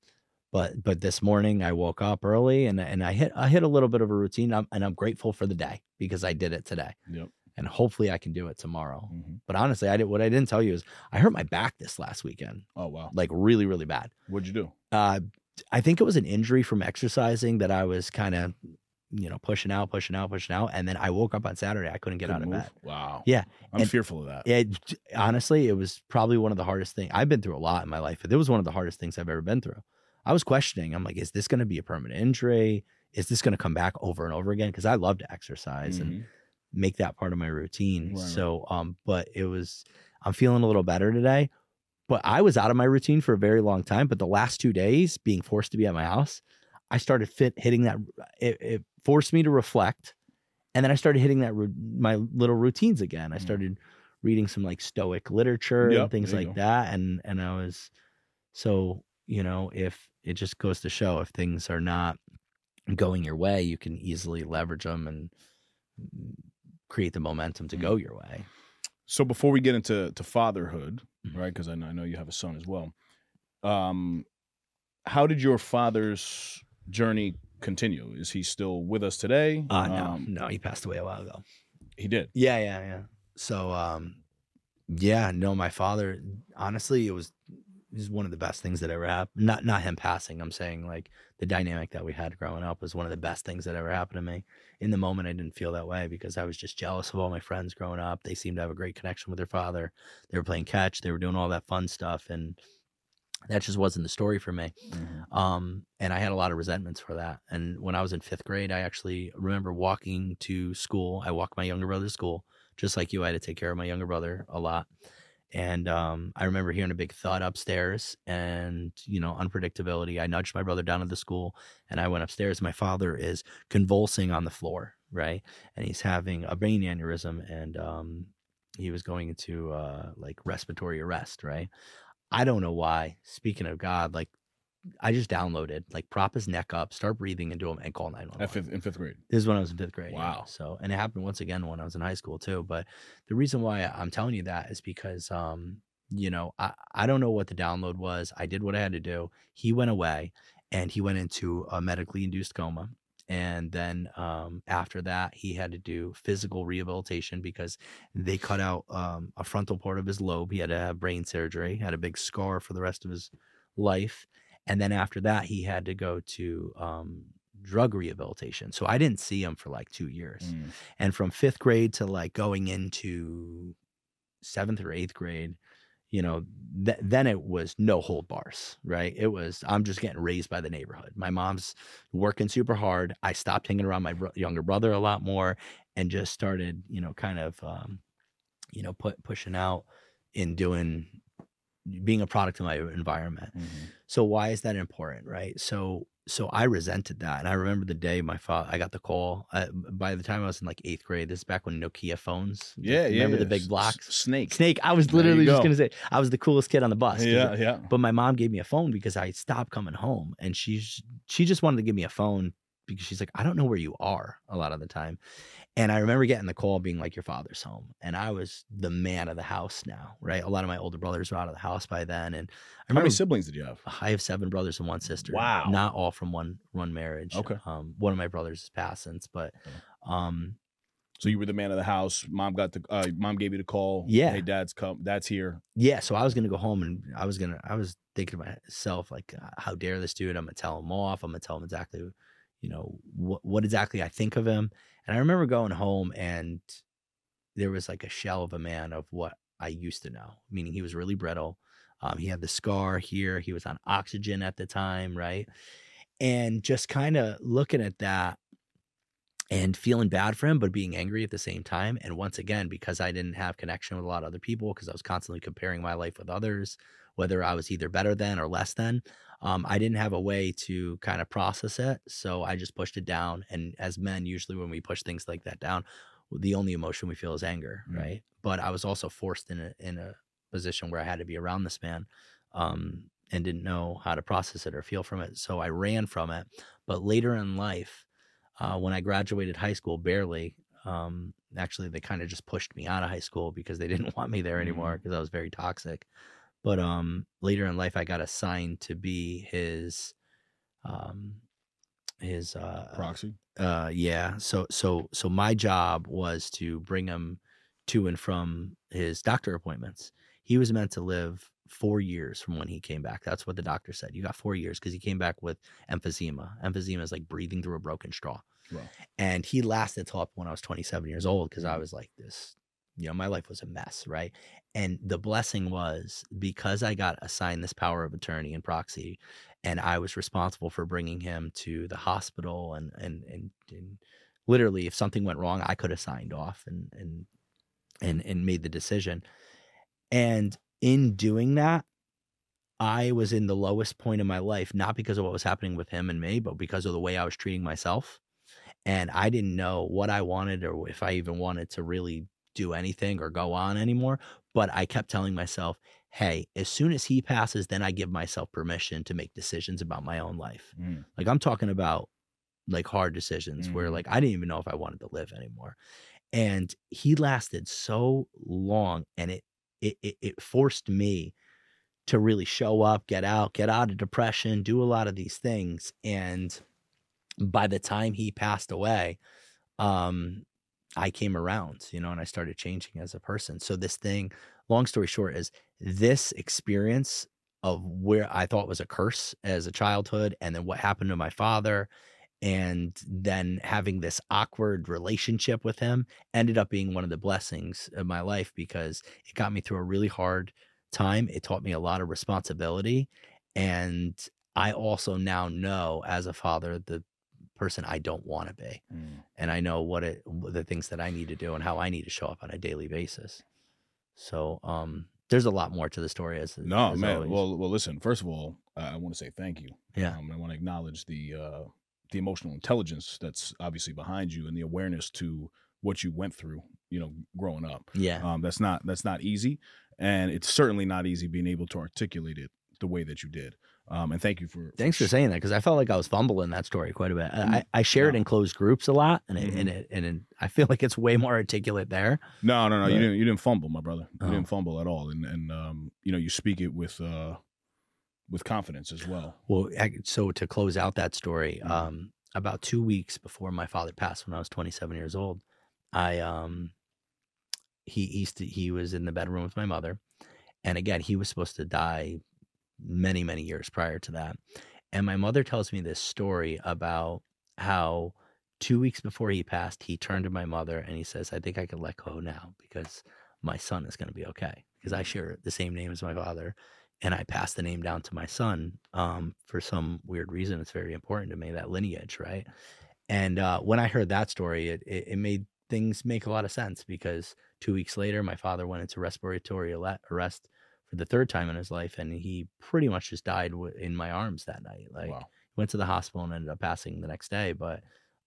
[SPEAKER 2] But this morning I woke up early and I hit a little bit of a routine, and I'm grateful for the day because I did it today.
[SPEAKER 1] Yep.
[SPEAKER 2] And hopefully I can do it tomorrow.
[SPEAKER 1] Mm-hmm.
[SPEAKER 2] But honestly, what I didn't tell you is I hurt my back this last weekend.
[SPEAKER 1] Oh, wow.
[SPEAKER 2] Like really, really bad.
[SPEAKER 1] What'd you do?
[SPEAKER 2] I think it was an injury from exercising that I was kind of, pushing out. And then I woke up on Saturday. I couldn't get out of bed.
[SPEAKER 1] Wow.
[SPEAKER 2] Yeah.
[SPEAKER 1] I'm fearful of that.
[SPEAKER 2] Honestly, it was probably one of the hardest things. I've been through a lot in my life, but it was one of the hardest things I've ever been through. I was questioning. I'm like, is this going to be a permanent injury? Is this going to come back over and over again? Because I love to exercise and make that part of my routine.
[SPEAKER 1] Right.
[SPEAKER 2] So, but I'm feeling a little better today. But I was out of my routine for a very long time. But the last 2 days, being forced to be at my house, I started hitting that. It forced me to reflect, and then I started hitting my little routines again. I started reading some like Stoic literature and things like that, and I was so if it just goes to show, if things are not going your way, you can easily leverage them and create the momentum to go your way.
[SPEAKER 1] So before we get into fatherhood, right? Because I know you have a son as well. How did your father's journey continue? Is he still with us today?
[SPEAKER 2] No, he passed away a while ago.
[SPEAKER 1] He did?
[SPEAKER 2] Yeah. So, no, my father, honestly, it was one of the best things that ever happened. Not him passing. I'm saying like the dynamic that we had growing up was one of the best things that ever happened to me. In the moment, I didn't feel that way because I was just jealous of all my friends growing up. They seemed to have a great connection with their father. They were playing catch. They were doing all that fun stuff. And that just wasn't the story for me. And I had a lot of resentments for that. And when I was in 5th grade, I actually remember walking to school. I walked my younger brother to school. Just like you, I had to take care of my younger brother a lot. And I remember hearing a big thud upstairs and, unpredictability. I nudged my brother down to the school and I went upstairs. My father is convulsing on the floor, right? And he's having a brain aneurysm and he was going into like respiratory arrest, right? I don't know why. Speaking of God, like I just downloaded, like prop his neck up, start breathing into him and call 911.
[SPEAKER 1] In 5th grade?
[SPEAKER 2] This is when I was in 5th grade.
[SPEAKER 1] Wow.
[SPEAKER 2] Yeah. So, and it happened once again when I was in high school too. But the reason why I'm telling you that is because, I don't know what the download was. I did what I had to do. He went away and he went into a medically induced coma. And then after that, he had to do physical rehabilitation because they cut out a frontal part of his lobe. He had to have brain surgery, had a big scar for the rest of his life. And then after that, he had to go to drug rehabilitation. So I didn't see him for like 2 years. And from 5th grade to like going into 7th or 8th grade, then it was no hold bars, right? It was, I'm just getting raised by the neighborhood. My mom's working super hard. I stopped hanging around my younger brother a lot more and just started, kind of, pushing out and being a product of my environment. So why is that important, right? So I resented that. And I remember the day I got the call. By the time I was in like 8th grade, this is back when Nokia phones. Remember the big blocks? Snake. I was literally just going to say, I was the coolest kid on the bus.
[SPEAKER 1] Yeah.
[SPEAKER 2] But my mom gave me a phone because I stopped coming home. And she just wanted to give me a phone because she's like, I don't know where you are a lot of the time. And I remember getting the call being like, your father's home. And I was the man of the house now, right? A lot of my older brothers were out of the house by then. And
[SPEAKER 1] how many siblings did you have?
[SPEAKER 2] I have 7 brothers and 1 sister.
[SPEAKER 1] Wow.
[SPEAKER 2] Not all from one marriage.
[SPEAKER 1] Okay.
[SPEAKER 2] One of my brothers has passed since, but
[SPEAKER 1] so you were the man of the house. Mom gave you the call.
[SPEAKER 2] Yeah.
[SPEAKER 1] Hey, dad's here.
[SPEAKER 2] Yeah. So I was gonna go home and I was thinking to myself, like, how dare this dude? I'm gonna tell him off. I'm gonna tell him exactly, what exactly I think of him. And I remember going home and there was like a shell of a man of what I used to know, meaning he was really brittle. He had the scar here. He was on oxygen at the time, right? And just kind of looking at that and feeling bad for him, but being angry at the same time. And once again, because I didn't have connection with a lot of other people, because I was constantly comparing my life with others, whether I was either better than or less than, I didn't have a way to kind of process it. So I just pushed it down. And as men, usually when we push things like that down, the only emotion we feel is anger, right? But I was also forced in a position where I had to be around this man and didn't know how to process it or feel from it. So I ran from it. But later in life, when I graduated high school, barely, actually, they kind of just pushed me out of high school because they didn't want me there anymore because I was very toxic. But later in life, I got assigned to be his his
[SPEAKER 1] Proxy.
[SPEAKER 2] yeah. So my job was to bring him to and from his doctor appointments. He was meant to live 4 years from when he came back. That's what the doctor said. You got 4 years because he came back with emphysema. Emphysema is like breathing through a broken straw.
[SPEAKER 1] Wow.
[SPEAKER 2] And he lasted till up when I was 27 years old because I was like this, my life was a mess, right? And the blessing was because I got assigned this power of attorney and proxy, and I was responsible for bringing him to the hospital and literally if something went wrong, I could have signed off and made the decision. And in doing that, I was in the lowest point of my life, not because of what was happening with him and me, but because of the way I was treating myself. And I didn't know what I wanted or if I even wanted to really do anything or go on anymore. But I kept telling myself, hey, as soon as he passes, then I give myself permission to make decisions about my own life. Like I'm talking about like hard decisions where like I didn't even know if I wanted to live anymore. And he lasted so long, and it forced me to really show up, get out of depression, do a lot of these things. And by the time he passed away, I came around, and I started changing as a person. So this thing, long story short, is this experience of where I thought was a curse as a childhood, and then what happened to my father, and then having this awkward relationship with him ended up being one of the blessings of my life because it got me through a really hard time. It taught me a lot of responsibility. And I also now know as a father, the person I don't want to be. And I know the things that I need to do and how I need to show up on a daily basis. So, there's a lot more to the story as man.
[SPEAKER 1] Always. Well, listen, first of all, I want to say thank you.
[SPEAKER 2] Yeah.
[SPEAKER 1] I want to acknowledge the emotional intelligence that's obviously behind you and the awareness to what you went through, growing up.
[SPEAKER 2] Yeah.
[SPEAKER 1] That's not easy. And it's certainly not easy being able to articulate it the way that you did. And thank you
[SPEAKER 2] Thanks for saying that, because I felt like I was fumbling that story quite a bit. I share it in closed groups a lot, and I feel like it's way more articulate there.
[SPEAKER 1] No, but you didn't fumble, my brother. You didn't fumble at all, and you speak it with confidence as well.
[SPEAKER 2] Well, so to close out that story, about 2 weeks before my father passed, when I was 27 years old, he was in the bedroom with my mother, and again, he was supposed to die many, many years prior to that. And my mother tells me this story about how 2 weeks before he passed, he turned to my mother and he says, I think I can let go now because my son is going to be okay. Because I share the same name as my father, and I passed the name down to my son for some weird reason. It's very important to me, that lineage, right? And when I heard that story, it made things make a lot of sense, because 2 weeks later, my father went into respiratory arrest for the third time in his life, and he pretty much just died in my arms that night. Like,
[SPEAKER 1] wow.
[SPEAKER 2] Went to the hospital and ended up passing the next day. But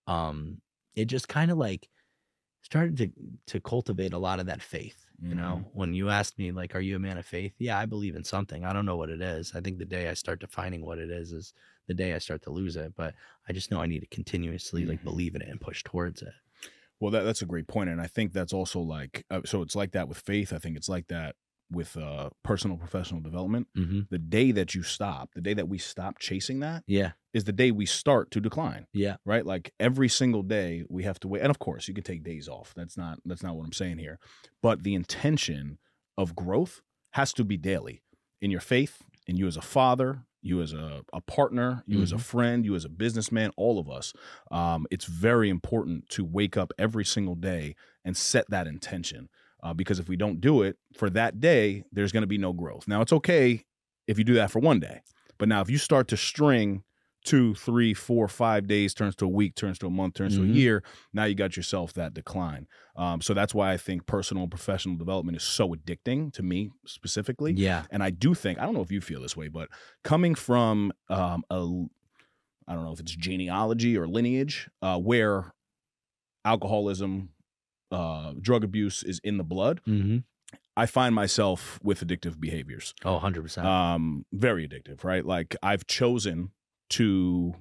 [SPEAKER 2] it just kind of like started to cultivate a lot of that faith. When you asked me, like, are you a man of faith? Yeah, I believe in something. I don't know what it is. I think the day I start defining what it is the day I start to lose it. But I just know I need to continuously like believe in it and push towards it.
[SPEAKER 1] Well, that's a great point. And I think that's also like, so it's like that with faith. I think it's like that with personal professional development. The day that we stop chasing that is the day we start to decline. Yeah. Right? Like every single day we have to wait. And of course you can take days off. That's not what I'm saying here. But the intention of growth has to be daily in your faith, in you as a father, you as a partner, you as a friend, you as a businessman, all of us. It's very important to wake up every single day and set that intention. Because if we don't do it for that day, there's going to be no growth. Now, it's okay if you do that for one day. But now if you start to string 2, 3, 4, 5 days, turns to a week, turns to a month, turns to a year, now you got yourself that decline. So that's why I think personal and professional development is so addicting to me specifically. Yeah. And I do think, I don't know if you feel this way, but coming from I don't know if it's genealogy or lineage, where alcoholism, drug abuse is in the blood, I find myself with addictive behaviors.
[SPEAKER 2] Oh, 100%.
[SPEAKER 1] Very addictive, right? Like I've chosen to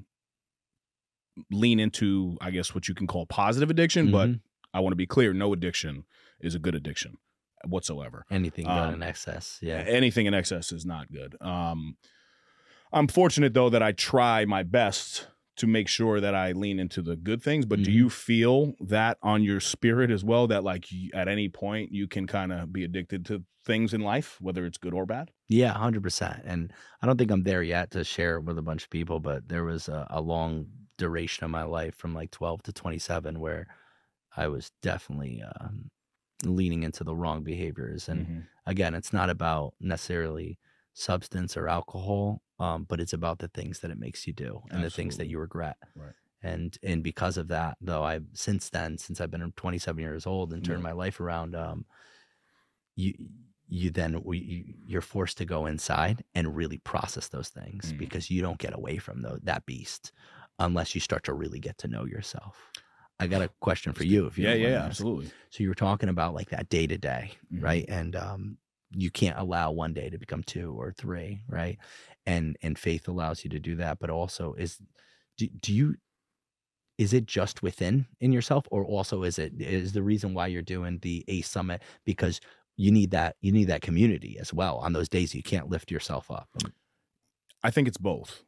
[SPEAKER 1] lean into, I guess, what you can call positive addiction, but I want to be clear, no addiction is a good addiction whatsoever.
[SPEAKER 2] Anything done in excess. Yeah.
[SPEAKER 1] Anything in excess is not good. I'm fortunate though that I try my best to make sure that I lean into the good things. But do you feel that on your spirit as well, that like at any point you can kind of be addicted to things in life, whether it's good or bad?
[SPEAKER 2] Yeah, 100%. And I don't think I'm there yet to share it with a bunch of people, but there was a long duration of my life from like 12 to 27 where I was definitely leaning into the wrong behaviors. And again, it's not about necessarily substance or alcohol, but it's about the things that it makes you do and the things that you regret.
[SPEAKER 1] Right.
[SPEAKER 2] And because of that, though, since I've been 27 years old and turned my life around, you're forced to go inside and really process those things because you don't get away from that beast unless you start to really get to know yourself. I got a question for you. If you don't mind asking.
[SPEAKER 1] Absolutely.
[SPEAKER 2] So you were talking about like that day to day, right? And you can't allow one day to become 2 or 3, right? And faith allows you to do that, but also is it just within in yourself, or also is the reason why you're doing the ACE Summit because you need that community as well on those days you can't lift yourself up?
[SPEAKER 1] I think it's both.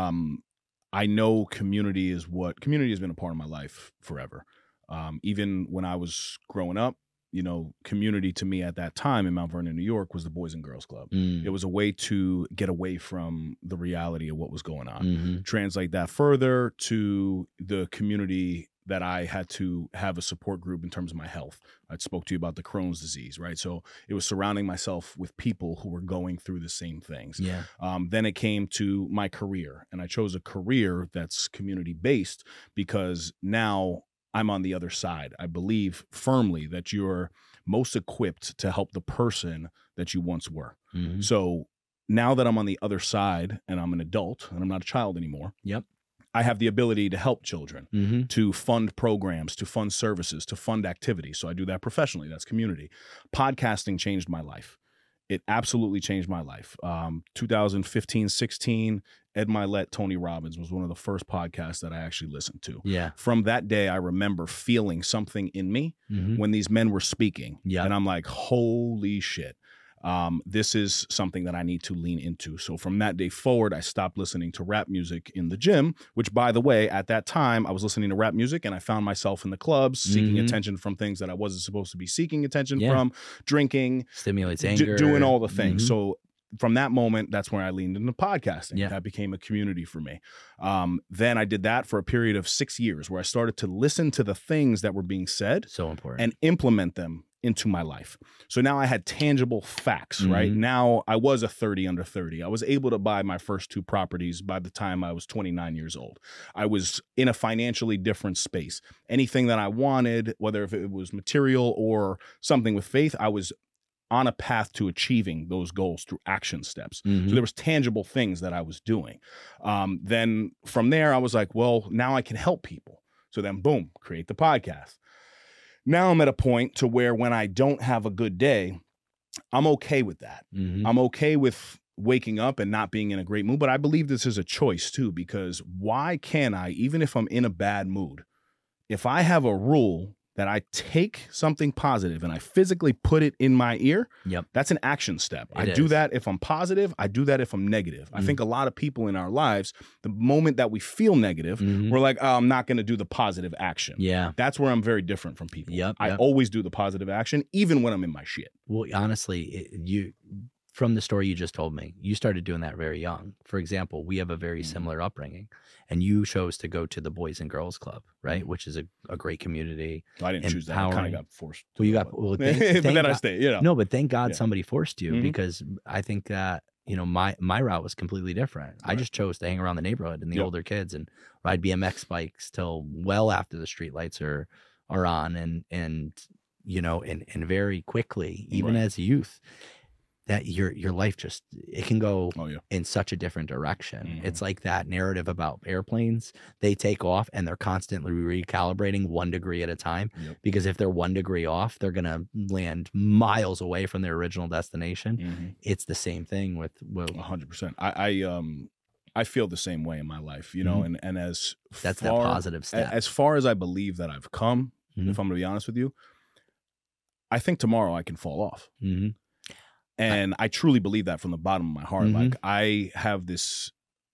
[SPEAKER 1] I know community has been a part of my life forever. Even when I was growing up, community to me at that time in Mount Vernon, New York, was the Boys and Girls Club. It was a way to get away from the reality of what was going on. Translate that further to the community that I had to have a support group in terms of my health. I spoke to you about the Crohn's disease, right? So it was surrounding myself with people who were going through the same things.
[SPEAKER 2] Yeah.
[SPEAKER 1] Then it came to my career, and I chose a career that's community-based because now I'm on the other side. I believe firmly that you're most equipped to help the person that you once were. So now that I'm on the other side and I'm an adult and I'm not a child anymore, I have the ability to help children, to fund programs, to fund services, to fund activities. So I do that professionally. That's community. Podcasting changed my life. It absolutely changed my life. 2015, 16, Ed Milet, Tony Robbins was one of the first podcasts that I actually listened to.
[SPEAKER 2] Yeah.
[SPEAKER 1] From that day, I remember feeling something in me when these men were speaking. And I'm like, holy shit. This is something that I need to lean into. So from that day forward, I stopped listening to rap music in the gym, which, by the way, at that time, I was listening to rap music and I found myself in the clubs seeking attention from things that I wasn't supposed to be seeking attention from, drinking,
[SPEAKER 2] stimulates anger,
[SPEAKER 1] doing all the things. So from that moment, that's where I leaned into podcasting. That became a community for me. Then I did that for a period of 6 years where I started to listen to the things that were being said.
[SPEAKER 2] So important.
[SPEAKER 1] And implement them into my life. So now I had tangible facts, right? Now I was a 30 under 30. I was able to buy my first 2 properties by the time I was 29 years old. I was in a financially different space. Anything that I wanted, whether if it was material or something with faith, I was on a path to achieving those goals through action steps. So there was tangible things that I was doing. Then from there, I was like, well, now I can help people. So then boom, create the podcast. Now I'm at a point to where when I don't have a good day, I'm okay with that. I'm okay with waking up and not being in a great mood, but I believe this is a choice too, because why can't I, even if I'm in a bad mood, if I have a rule that I take something positive and I physically put it in my ear, that's an action step. I do that if I'm positive. I do that if I'm negative. I think a lot of people in our lives, the moment that we feel negative, we're like, oh, I'm not going to do the positive action. That's where I'm very different from people. I always do the positive action, even when I'm in my shit.
[SPEAKER 2] Well, honestly, from the story you just told me, you started doing that very young. For example, we have a very similar upbringing, and you chose to go to the Boys and Girls Club, right? Which is a great community.
[SPEAKER 1] I didn't choose that. I kind of got forced.
[SPEAKER 2] But then
[SPEAKER 1] I stayed.
[SPEAKER 2] No, but thank God somebody forced you, because I think that my route was completely different. I just chose to hang around the neighborhood and the older kids and ride BMX bikes till well after the streetlights are on, and very quickly, even as a youth, that your life just, it can go in such a different direction. It's like that narrative about airplanes. They take off and they're constantly recalibrating 1 degree at a time, because if they're 1 degree off, they're going to land miles away from their original destination. It's the same thing with
[SPEAKER 1] 100%. I feel the same way in my life, and
[SPEAKER 2] that's that positive step.
[SPEAKER 1] As far as I believe that I've come, if I'm going to be honest with you, I think tomorrow I can fall off. And I truly believe that from the bottom of my heart. Like I have this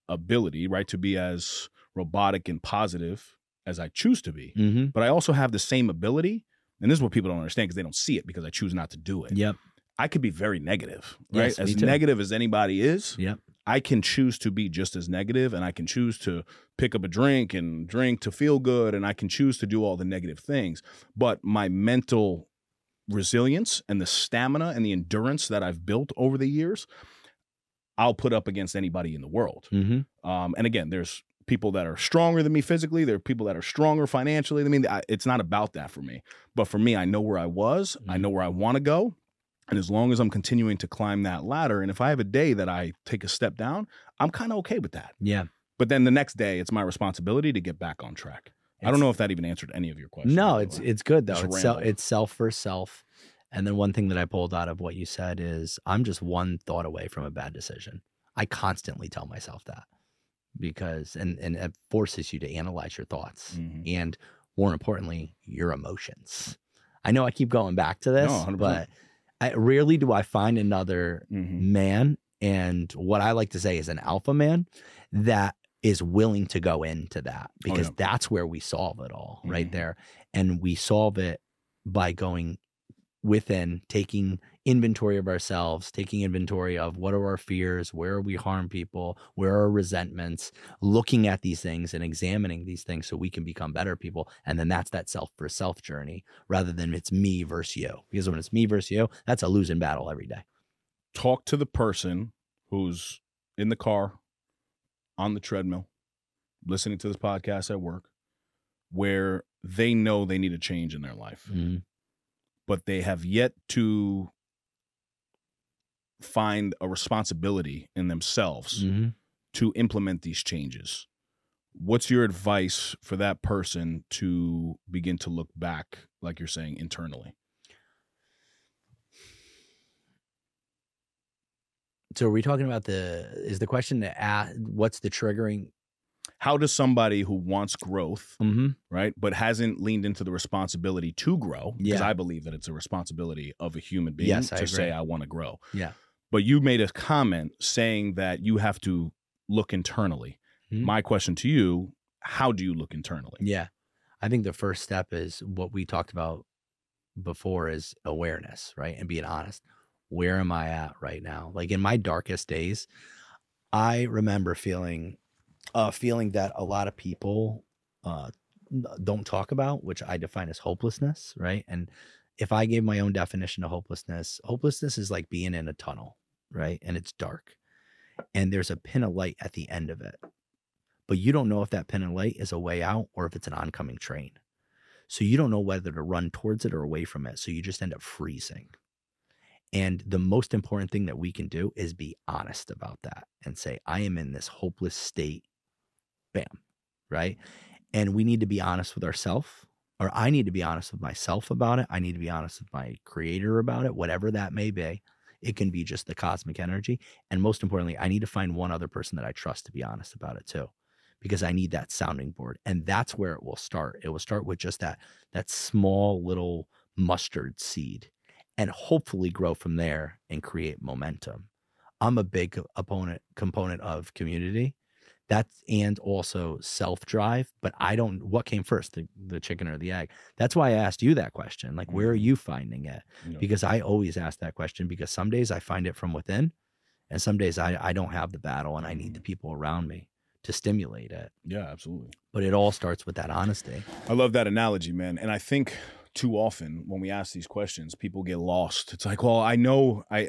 [SPEAKER 1] ability, right, to be as robotic and positive as I choose to be.
[SPEAKER 2] Mm-hmm.
[SPEAKER 1] But I also have the same ability, and this is what people don't understand because they don't see it because I choose not to do it.
[SPEAKER 2] Yep.
[SPEAKER 1] I could be very negative, right?
[SPEAKER 2] Yes, me
[SPEAKER 1] as
[SPEAKER 2] too.
[SPEAKER 1] negative as anybody is.
[SPEAKER 2] Yep.
[SPEAKER 1] I can choose to be just as negative, and I can choose to pick up a drink and drink to feel good, and I can choose to do all the negative things. But my mental resilience and the stamina and the endurance that I've built over the years, I'll put up against anybody in the world.
[SPEAKER 2] Mm-hmm.
[SPEAKER 1] And again, there's people that are stronger than me physically. There are people that are stronger financially. I mean, it's not about that for me. But for me, I know where I was. I know where I want to go. And as long as I'm continuing to climb that ladder, and if I have a day that I take a step down, I'm kind of okay with that.
[SPEAKER 2] Yeah.
[SPEAKER 1] But then the next day, it's my responsibility to get back on track. I don't know if that even answered any of your questions.
[SPEAKER 2] No, it's good though.
[SPEAKER 1] Just
[SPEAKER 2] It's self for self. And then one thing that I pulled out of what you said is I'm just one thought away from a bad decision. I constantly tell myself that because and it forces you to analyze your thoughts and more importantly, your emotions. I know I keep going back to this, but rarely do I find another man, and what I like to say is an alpha man, that is willing to go into that, because that's where we solve it all right there. And we solve it by going within, taking inventory of ourselves, taking inventory of what are our fears, where we harm people, where are resentments, looking at these things and examining these things so we can become better people. And then that's that self for self journey, rather than it's me versus you. Because when it's me versus you, that's a losing battle every day.
[SPEAKER 1] Talk to the person who's in the car, on the treadmill, listening to this podcast at work, where they know they need a change in their life, but they have yet to find a responsibility in themselves to implement these changes. What's your advice for that person to begin to look back, like you're saying, internally?
[SPEAKER 2] So are we talking about is the question to ask, what's the triggering?
[SPEAKER 1] How does somebody who wants growth, right, but hasn't leaned into the responsibility to grow, because I believe that it's a responsibility of a human being to say, I want to grow.
[SPEAKER 2] Yeah.
[SPEAKER 1] But you made a comment saying that you have to look internally. My question to you, how do you look internally?
[SPEAKER 2] Yeah. I think the first step is what we talked about before, is awareness, right? And being honest. Where am I at right now? Like in my darkest days, I remember feeling that a lot of people don't talk about, which I define as hopelessness, right? And if I gave my own definition of hopelessness is like being in a tunnel, right? And it's dark and there's a pin of light at the end of it, but you don't know if that pin of light is a way out or if it's an oncoming train. So you don't know whether to run towards it or away from it. So you just end up freezing. And the most important thing that we can do is be honest about that and say, I am in this hopeless state. Bam. Right. And we need to be honest with ourselves, or I need to be honest with myself about it. I need to be honest with my creator about it, whatever that may be. It can be just the cosmic energy. And most importantly, I need to find one other person that I trust to be honest about it too, because I need that sounding board. And that's where it will start. It will start with just that small little mustard seed, and hopefully grow from there and create momentum. I'm a big component of community. And also self-drive, but what came first, the chicken or the egg? That's why I asked you that question. Like, where are you finding it? Because I always ask that question, because some days I find it from within, and some days I don't have the battle and I need the people around me to stimulate it.
[SPEAKER 1] Yeah, absolutely.
[SPEAKER 2] But it all starts with that honesty.
[SPEAKER 1] I love that analogy, man. And I think too often when we ask these questions, people get lost. It's like, well, I know I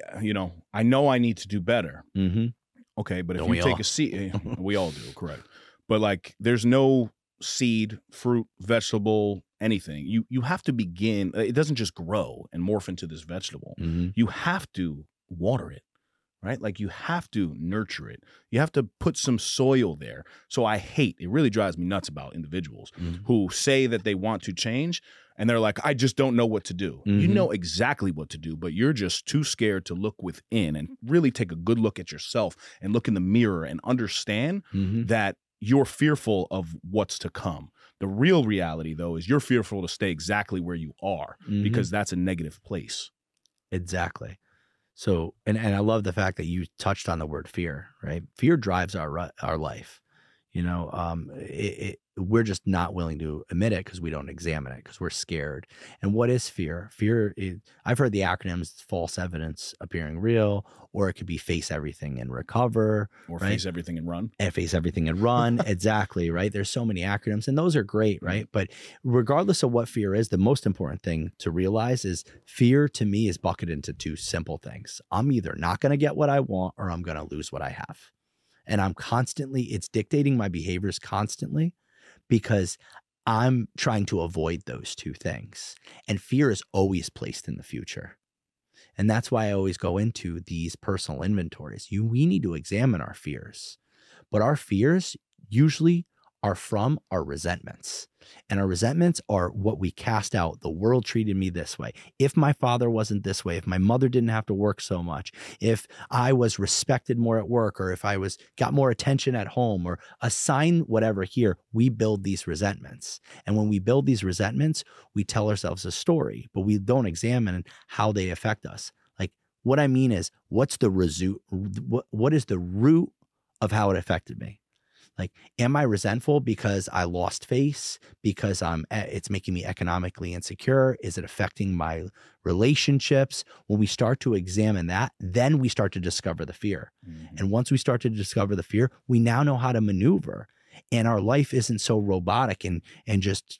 [SPEAKER 1] need to do better. Okay, but if you take a seed, we all do, correct. But like, there's no seed, fruit, vegetable, anything. You have to begin. It doesn't just grow and morph into this vegetable. You have to water it, right? Like, you have to nurture it. You have to put some soil there. So it really drives me nuts about individuals who say that they want to change, and they're like, I just don't know what to do. You know exactly what to do, but you're just too scared to look within and really take a good look at yourself and look in the mirror and understand that you're fearful of what's to come. The real reality, though, is you're fearful to stay exactly where you are, because that's a negative place.
[SPEAKER 2] Exactly. So, and I love the fact that you touched on the word fear, right? Fear drives our life. You know, we're just not willing to admit it because we don't examine it because we're scared. And what is fear? Fear is, I've heard the acronyms false evidence appearing real, or it could be face everything and recover,
[SPEAKER 1] Or
[SPEAKER 2] right?
[SPEAKER 1] face everything and run.
[SPEAKER 2] And face everything and run. Exactly, right? There's so many acronyms and those are great, right? But regardless of what fear is, the most important thing to realize is fear to me is bucketed into two simple things. I'm either not going to get what I want or I'm going to lose what I have. And I'm constantly, it's dictating my behaviors constantly because I'm trying to avoid those two things. And fear is always placed in the future. And that's why I always go into these personal inventories. We need to examine our fears, but our fears usually are from our resentments. And our resentments are what we cast out. The world treated me this way. If my father wasn't this way, if my mother didn't have to work so much, if I was respected more at work, or if I got more attention at home, or assign whatever here, we build these resentments. And when we build these resentments, we tell ourselves a story, but we don't examine how they affect us. Like what I mean is, what's the result? What is the root of how it affected me? Like, am I resentful because I lost face? Because it's making me economically insecure? Is it affecting my relationships? When we start to examine that, then we start to discover the fear. Mm-hmm. And once we start to discover the fear, we now know how to maneuver. And our life isn't so robotic and just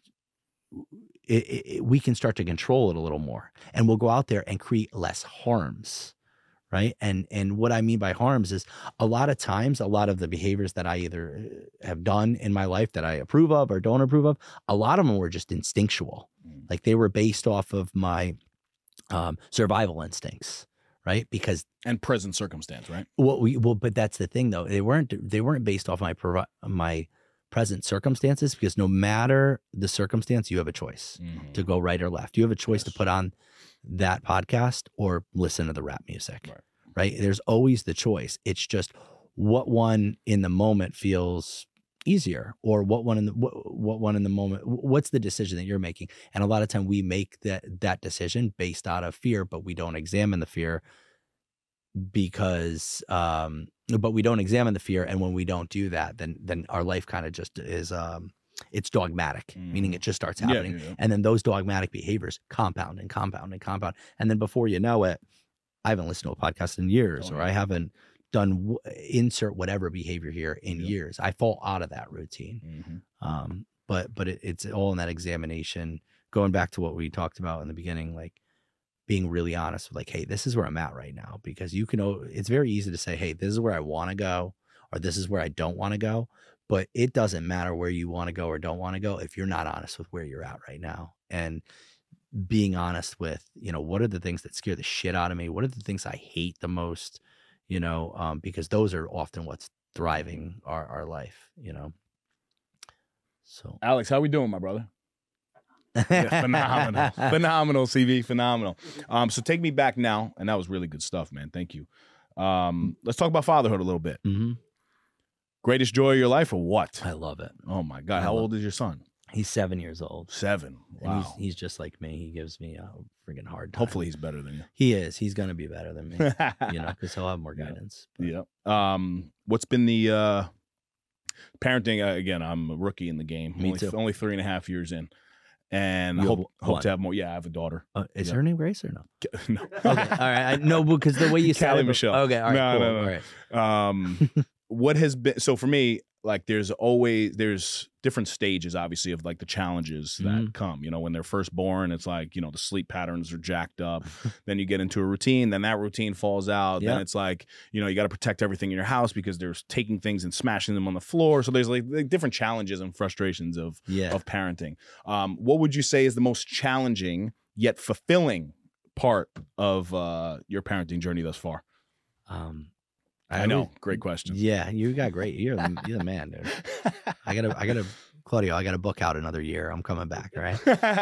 [SPEAKER 2] we can start to control it a little more. And we'll go out there and create less harms. Right. And what I mean by harms is a lot of times, a lot of the behaviors that I either have done in my life that I approve of or don't approve of, a lot of them were just instinctual. Like they were based off of my survival instincts. Right.
[SPEAKER 1] And present circumstance. Right.
[SPEAKER 2] But that's the thing, though. They weren't based off my present circumstances, because no matter the circumstance, you have a choice to go right or left. You have a choice to put on that podcast or listen to the rap music, right? There's always the choice. It's just what one in the moment feels easier, or what one in the moment, what's the decision that you're making? And a lot of time we make that decision based out of fear, but we don't examine the fear because, but we don't examine the fear. And when we don't do that, then our life kind of just is, it's dogmatic, meaning it just starts happening. Yeah. And then those dogmatic behaviors compound and compound and compound. And then before you know it, I haven't listened to a podcast in years, or I haven't done insert whatever behavior here in years. I fall out of that routine. But it's all in that examination, going back to what we talked about in the beginning, like being really honest with like, hey, this is where I'm at right now, because it's very easy to say, hey, this is where I want to go, or this is where I don't want to go. But it doesn't matter where you want to go or don't want to go if you're not honest with where you're at right now. And being honest with, what are the things that scare the shit out of me? What are the things I hate the most? Because those are often what's thriving our life, So,
[SPEAKER 1] Alex, how we doing, my brother? Yeah, phenomenal, CV, phenomenal. So take me back now, and that was really good stuff, man. Thank you. Let's talk about fatherhood a little bit. Greatest joy of your life, or what?
[SPEAKER 2] I love it.
[SPEAKER 1] Oh my God. How old is your son?
[SPEAKER 2] He's 7 years old.
[SPEAKER 1] 7. Wow.
[SPEAKER 2] And he's just like me. He gives me a freaking hard time.
[SPEAKER 1] Hopefully he's better than you.
[SPEAKER 2] He is. He's going to be better than me, because he'll have more guidance.
[SPEAKER 1] Yeah. What's been the parenting? Again, I'm a rookie in the game.
[SPEAKER 2] Me too.
[SPEAKER 1] Only 3.5 years in. And I hope to have more. Yeah, I have a daughter.
[SPEAKER 2] Is her name Grace or no?
[SPEAKER 1] No.
[SPEAKER 2] Okay. All right. No, because the way you said
[SPEAKER 1] Callie
[SPEAKER 2] it.
[SPEAKER 1] Michelle.
[SPEAKER 2] Okay. All right.
[SPEAKER 1] No.
[SPEAKER 2] All right.
[SPEAKER 1] What has been, so for me, like there's different stages, obviously, of like the challenges that come, when they're first born, it's like, the sleep patterns are jacked up. Then you get into a routine, then that routine falls out. Then it's like, you got to protect everything in your house because they're taking things and smashing them on the floor. So there's like different challenges and frustrations of parenting. What would you say is the most challenging yet fulfilling part of your parenting journey thus far? I know. Great question.
[SPEAKER 2] Yeah, you got great. You're the man, dude. I gotta, Claudio, I gotta book out another year. I'm coming back, right?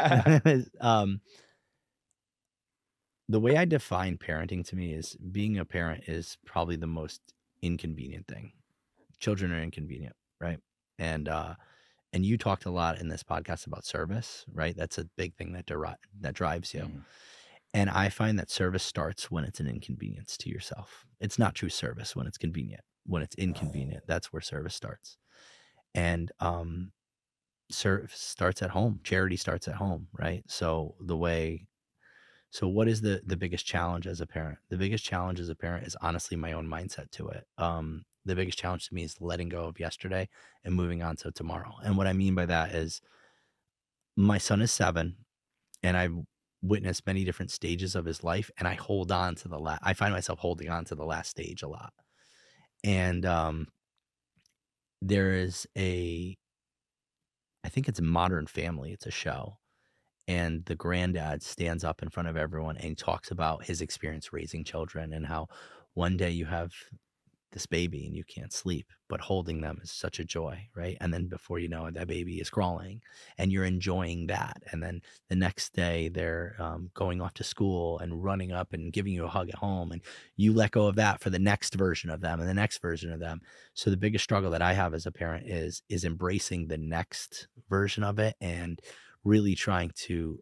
[SPEAKER 2] The way I define parenting to me is being a parent is probably the most inconvenient thing. Children are inconvenient, right? And you talked a lot in this podcast about service, right? That's a big thing that drives you. And I find that service starts when it's an inconvenience to yourself. It's not true service when it's convenient. When it's inconvenient, that's where service starts. And service starts at home. Charity starts at home, right? So what is the biggest challenge as a parent? The biggest challenge as a parent is honestly my own mindset to it. The biggest challenge to me is letting go of yesterday and moving on to tomorrow. And what I mean by that is my son is 7 and I've witnessed many different stages of his life, and I hold on to I find myself holding on to the last stage a lot. And there is I think it's Modern Family. It's a show. And the granddad stands up in front of everyone and talks about his experience raising children and how one day you have this baby and you can't sleep, but holding them is such a joy, right? And then before you know it, that baby is crawling and you're enjoying that. And then the next day they're going off to school and running up and giving you a hug at home, and you let go of that for the next version of them and the next version of them. So the biggest struggle that I have as a parent is embracing the next version of it and really trying to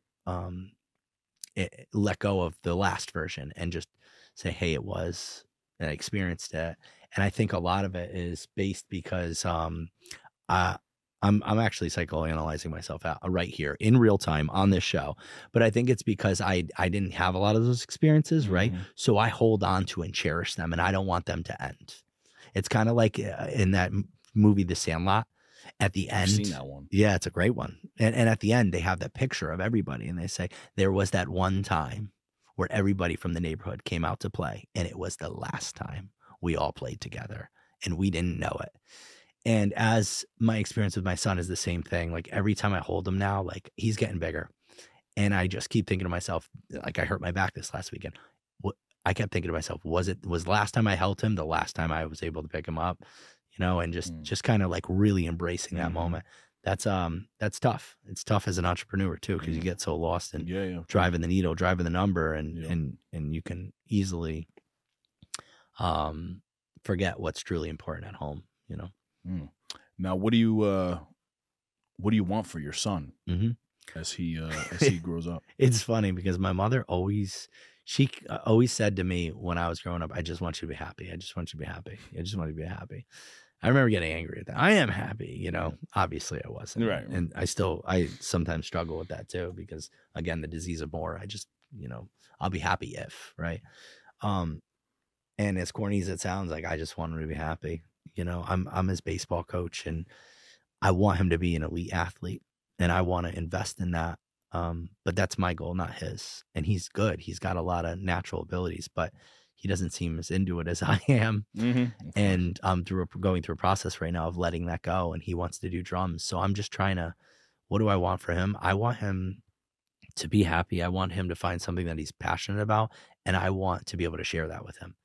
[SPEAKER 2] let go of the last version and just say, hey, it was, and I experienced it. And I think a lot of it is based because I'm actually psychoanalyzing myself out right here in real time on this show. But I think it's because I didn't have a lot of those experiences, right? Mm-hmm. So I hold on to and cherish them, and I don't want them to end. It's kind of like in that movie, The Sandlot. At the end, I've seen that one. Yeah, it's a great one. And at the end, they have that picture of everybody, and they say there was that one time where everybody from the neighborhood came out to play, and it was the last time we all played together, and we didn't know it. And as my experience with my son is the same thing. Like every time I hold him now, like he's getting bigger, and I just keep thinking to myself, like I hurt my back this last weekend. I kept thinking to myself, was last time I held him the last time I was able to pick him up? You know, and just kind of like really embracing that moment. That's tough. It's tough as an entrepreneur too, because you get so lost in driving the needle, driving the number, and you can easily forget what's truly important at home. You know.
[SPEAKER 1] Now, what do you want for your son as he grows up?
[SPEAKER 2] It's funny because my mother always said to me when I was growing up, I just want you to be happy. I just want you to be happy. I just want you to be happy. I remember getting angry at that. I am happy, you know, obviously I wasn't. Right. And I sometimes struggle with that too, because again, the disease of more, I just, you know, I'll be happy if, right. And as corny as it sounds, like, I just want him to be happy. You know, I'm his baseball coach, and I want him to be an elite athlete, and I want to invest in that. But that's my goal, not his. And he's good. He's got a lot of natural abilities, but he doesn't seem as into it as I am. And I'm going through a process right now of letting that go. And he wants to do drums. So I'm just trying to, what do I want for him? I want him to be happy. I want him to find something that he's passionate about. And I want to be able to share that with him.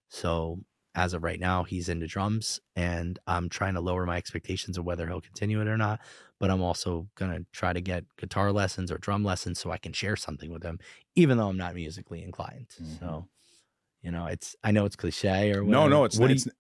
[SPEAKER 2] So as of right now, he's into drums, and I'm trying to lower my expectations of whether he'll continue it or not. But I'm also going to try to get guitar lessons or drum lessons so I can share something with him, even though I'm not musically inclined. So, you know, I know it's cliche or whatever.
[SPEAKER 1] No,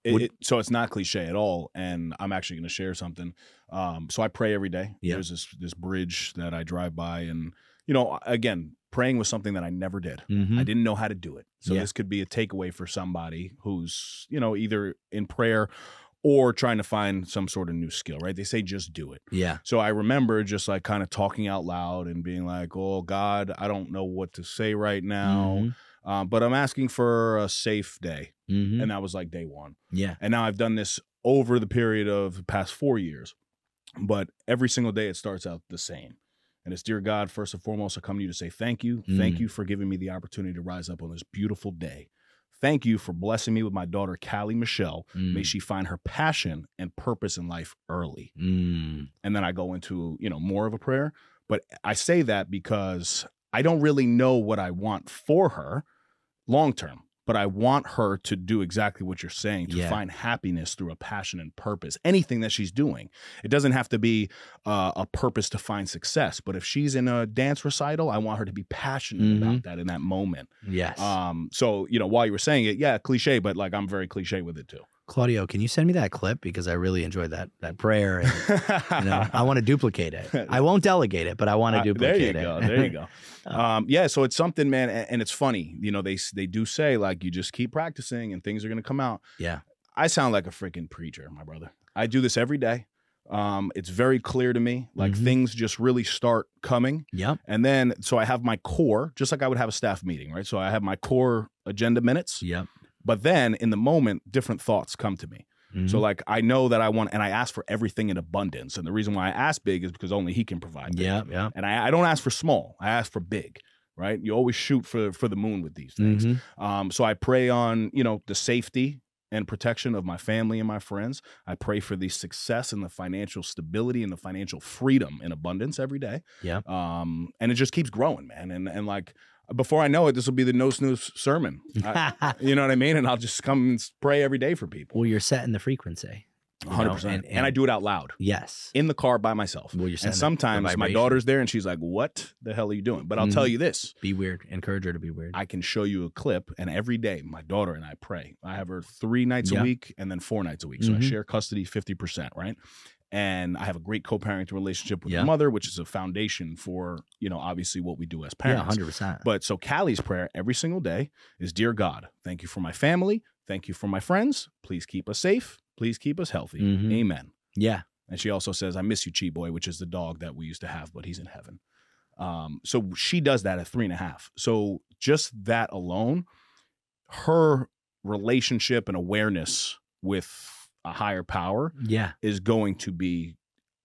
[SPEAKER 1] so it's not cliche at all. And I'm actually going to share something. So I pray every day. Yeah. There's this bridge that I drive by, and, you know, again, praying was something that I never did. I didn't know how to do it. So this could be a takeaway for somebody who's, you know, either in prayer or trying to find some sort of new skill, right? They say just do it.
[SPEAKER 2] Yeah.
[SPEAKER 1] So I remember just like kind of talking out loud and being like, oh God, I don't know what to say right now. But I'm asking for a safe day. And that was like day one.
[SPEAKER 2] Yeah.
[SPEAKER 1] And now I've done this over the period of the past 4 years. But every single day it starts out the same. And it's, dear God, first and foremost, I come to you to say thank you. Thank you for giving me the opportunity to rise up on this beautiful day. Thank you for blessing me with my daughter, Callie Michelle. May she find her passion and purpose in life early. And then I go into, you know, more of a prayer. But I say that because I don't really know what I want for her long term. But I want her to do exactly what you're saying, to find happiness through a passion and purpose. Anything that she's doing. It doesn't have to be a purpose to find success. But if she's in a dance recital, I want her to be passionate about that in that moment.
[SPEAKER 2] Yes.
[SPEAKER 1] So, you know, while you were saying it, cliche, but like I'm very cliche with it too.
[SPEAKER 2] Claudio, can you send me that clip? Because I really enjoyed that prayer. And, I want to duplicate it. I won't delegate it, but I want to duplicate it.
[SPEAKER 1] There you go. Yeah, so it's something, man, and it's funny. They do say, like, you just keep practicing and things are going to come out.
[SPEAKER 2] Yeah.
[SPEAKER 1] I sound like a freaking preacher, my brother. I do this every day. It's very clear to me, like things just really start coming.
[SPEAKER 2] Yep.
[SPEAKER 1] And then, so I have my core, just like I would have a staff meeting, right? So I have my core agenda minutes.
[SPEAKER 2] Yep.
[SPEAKER 1] But then in the moment, different thoughts come to me. So like, I know that I want, and I ask for everything in abundance. And the reason why I ask big is because only he can provide big.
[SPEAKER 2] Yeah.
[SPEAKER 1] And I don't ask for small, I ask for big, right? You always shoot for the moon with these things. So I pray on, the safety and protection of my family and my friends. I pray for the success and the financial stability and the financial freedom and abundance every day.
[SPEAKER 2] Yeah.
[SPEAKER 1] And it just keeps growing, man. And like, before I know it, this will be the No Snooze sermon. You know what I mean? And I'll just come and pray every day for people.
[SPEAKER 2] Well, you're setting the frequency.
[SPEAKER 1] 100%. And I do it out loud.
[SPEAKER 2] Yes.
[SPEAKER 1] In the car by myself.
[SPEAKER 2] Well, you're
[SPEAKER 1] and sometimes my daughter's there and she's like, what the hell are you doing? But I'll tell you this.
[SPEAKER 2] Be weird. Encourage her to be weird.
[SPEAKER 1] I can show you a clip, and every day my daughter and I pray. I have her 3 nights a week and then 4 nights a week. So I share custody 50%, right? And I have a great co-parenting relationship with her mother, which is a foundation for, obviously what we do as parents.
[SPEAKER 2] Yeah, 100%.
[SPEAKER 1] But so Callie's prayer every single day is, Dear God, thank you for my family. Thank you for my friends. Please keep us safe. Please keep us healthy. Amen.
[SPEAKER 2] Yeah.
[SPEAKER 1] And she also says, I miss you, Chi Boy, which is the dog that we used to have, but he's in heaven. So she does that at 3.5. So just that alone, her relationship and awareness with a higher power is going to be,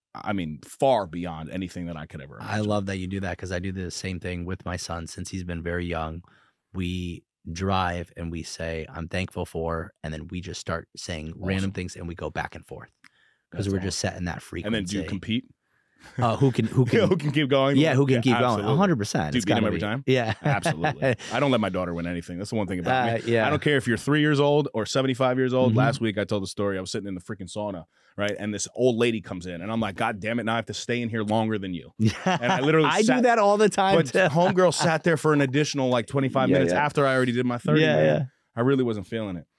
[SPEAKER 1] far beyond anything that I could ever imagine.
[SPEAKER 2] I love that you do that, because I do the same thing with my son since he's been very young. We drive and we say, I'm thankful for, and then we just start saying random things and we go back and forth because we're just setting that frequency.
[SPEAKER 1] And then do you compete?
[SPEAKER 2] Who can
[SPEAKER 1] who can keep going?
[SPEAKER 2] Yeah, who can keep going? 100%.
[SPEAKER 1] Do you beat him every time?
[SPEAKER 2] Yeah,
[SPEAKER 1] absolutely. I don't let my daughter win anything. That's the one thing about me.
[SPEAKER 2] Yeah.
[SPEAKER 1] I don't care if you're 3 years old or 75 years old. Last week I told the story. I was sitting in the freaking sauna, right? And this old lady comes in, and I'm like, God damn it! Now I have to stay in here longer than you. And I literally
[SPEAKER 2] do that all the time.
[SPEAKER 1] But homegirl sat there for an additional 25 minutes after I already did my 30.
[SPEAKER 2] Yeah.
[SPEAKER 1] I really wasn't feeling it.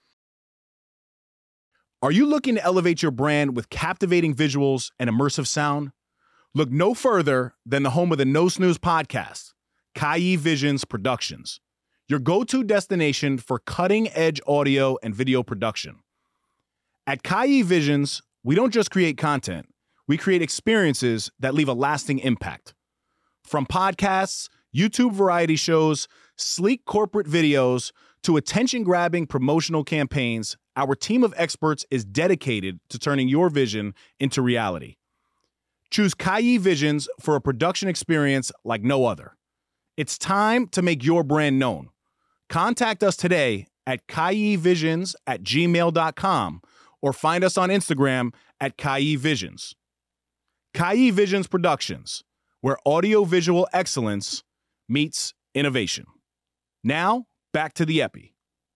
[SPEAKER 1] Are you looking to elevate your brand with captivating visuals and immersive sound? Look no further than the home of the No Snooze podcast, Kai Visions Productions, your go-to destination for cutting-edge audio and video production. At Kai Visions, we don't just create content, we create experiences that leave a lasting impact. From podcasts, YouTube variety shows, sleek corporate videos, to attention-grabbing promotional campaigns, our team of experts is dedicated to turning your vision into reality. Choose Kai Visions for a production experience like no other. It's time to make your brand known. Contact us today at kaivisions@gmail.com or find us on Instagram at Kai Visions. Kai Visions Productions, where audio-visual excellence meets innovation. Now, back to the epi.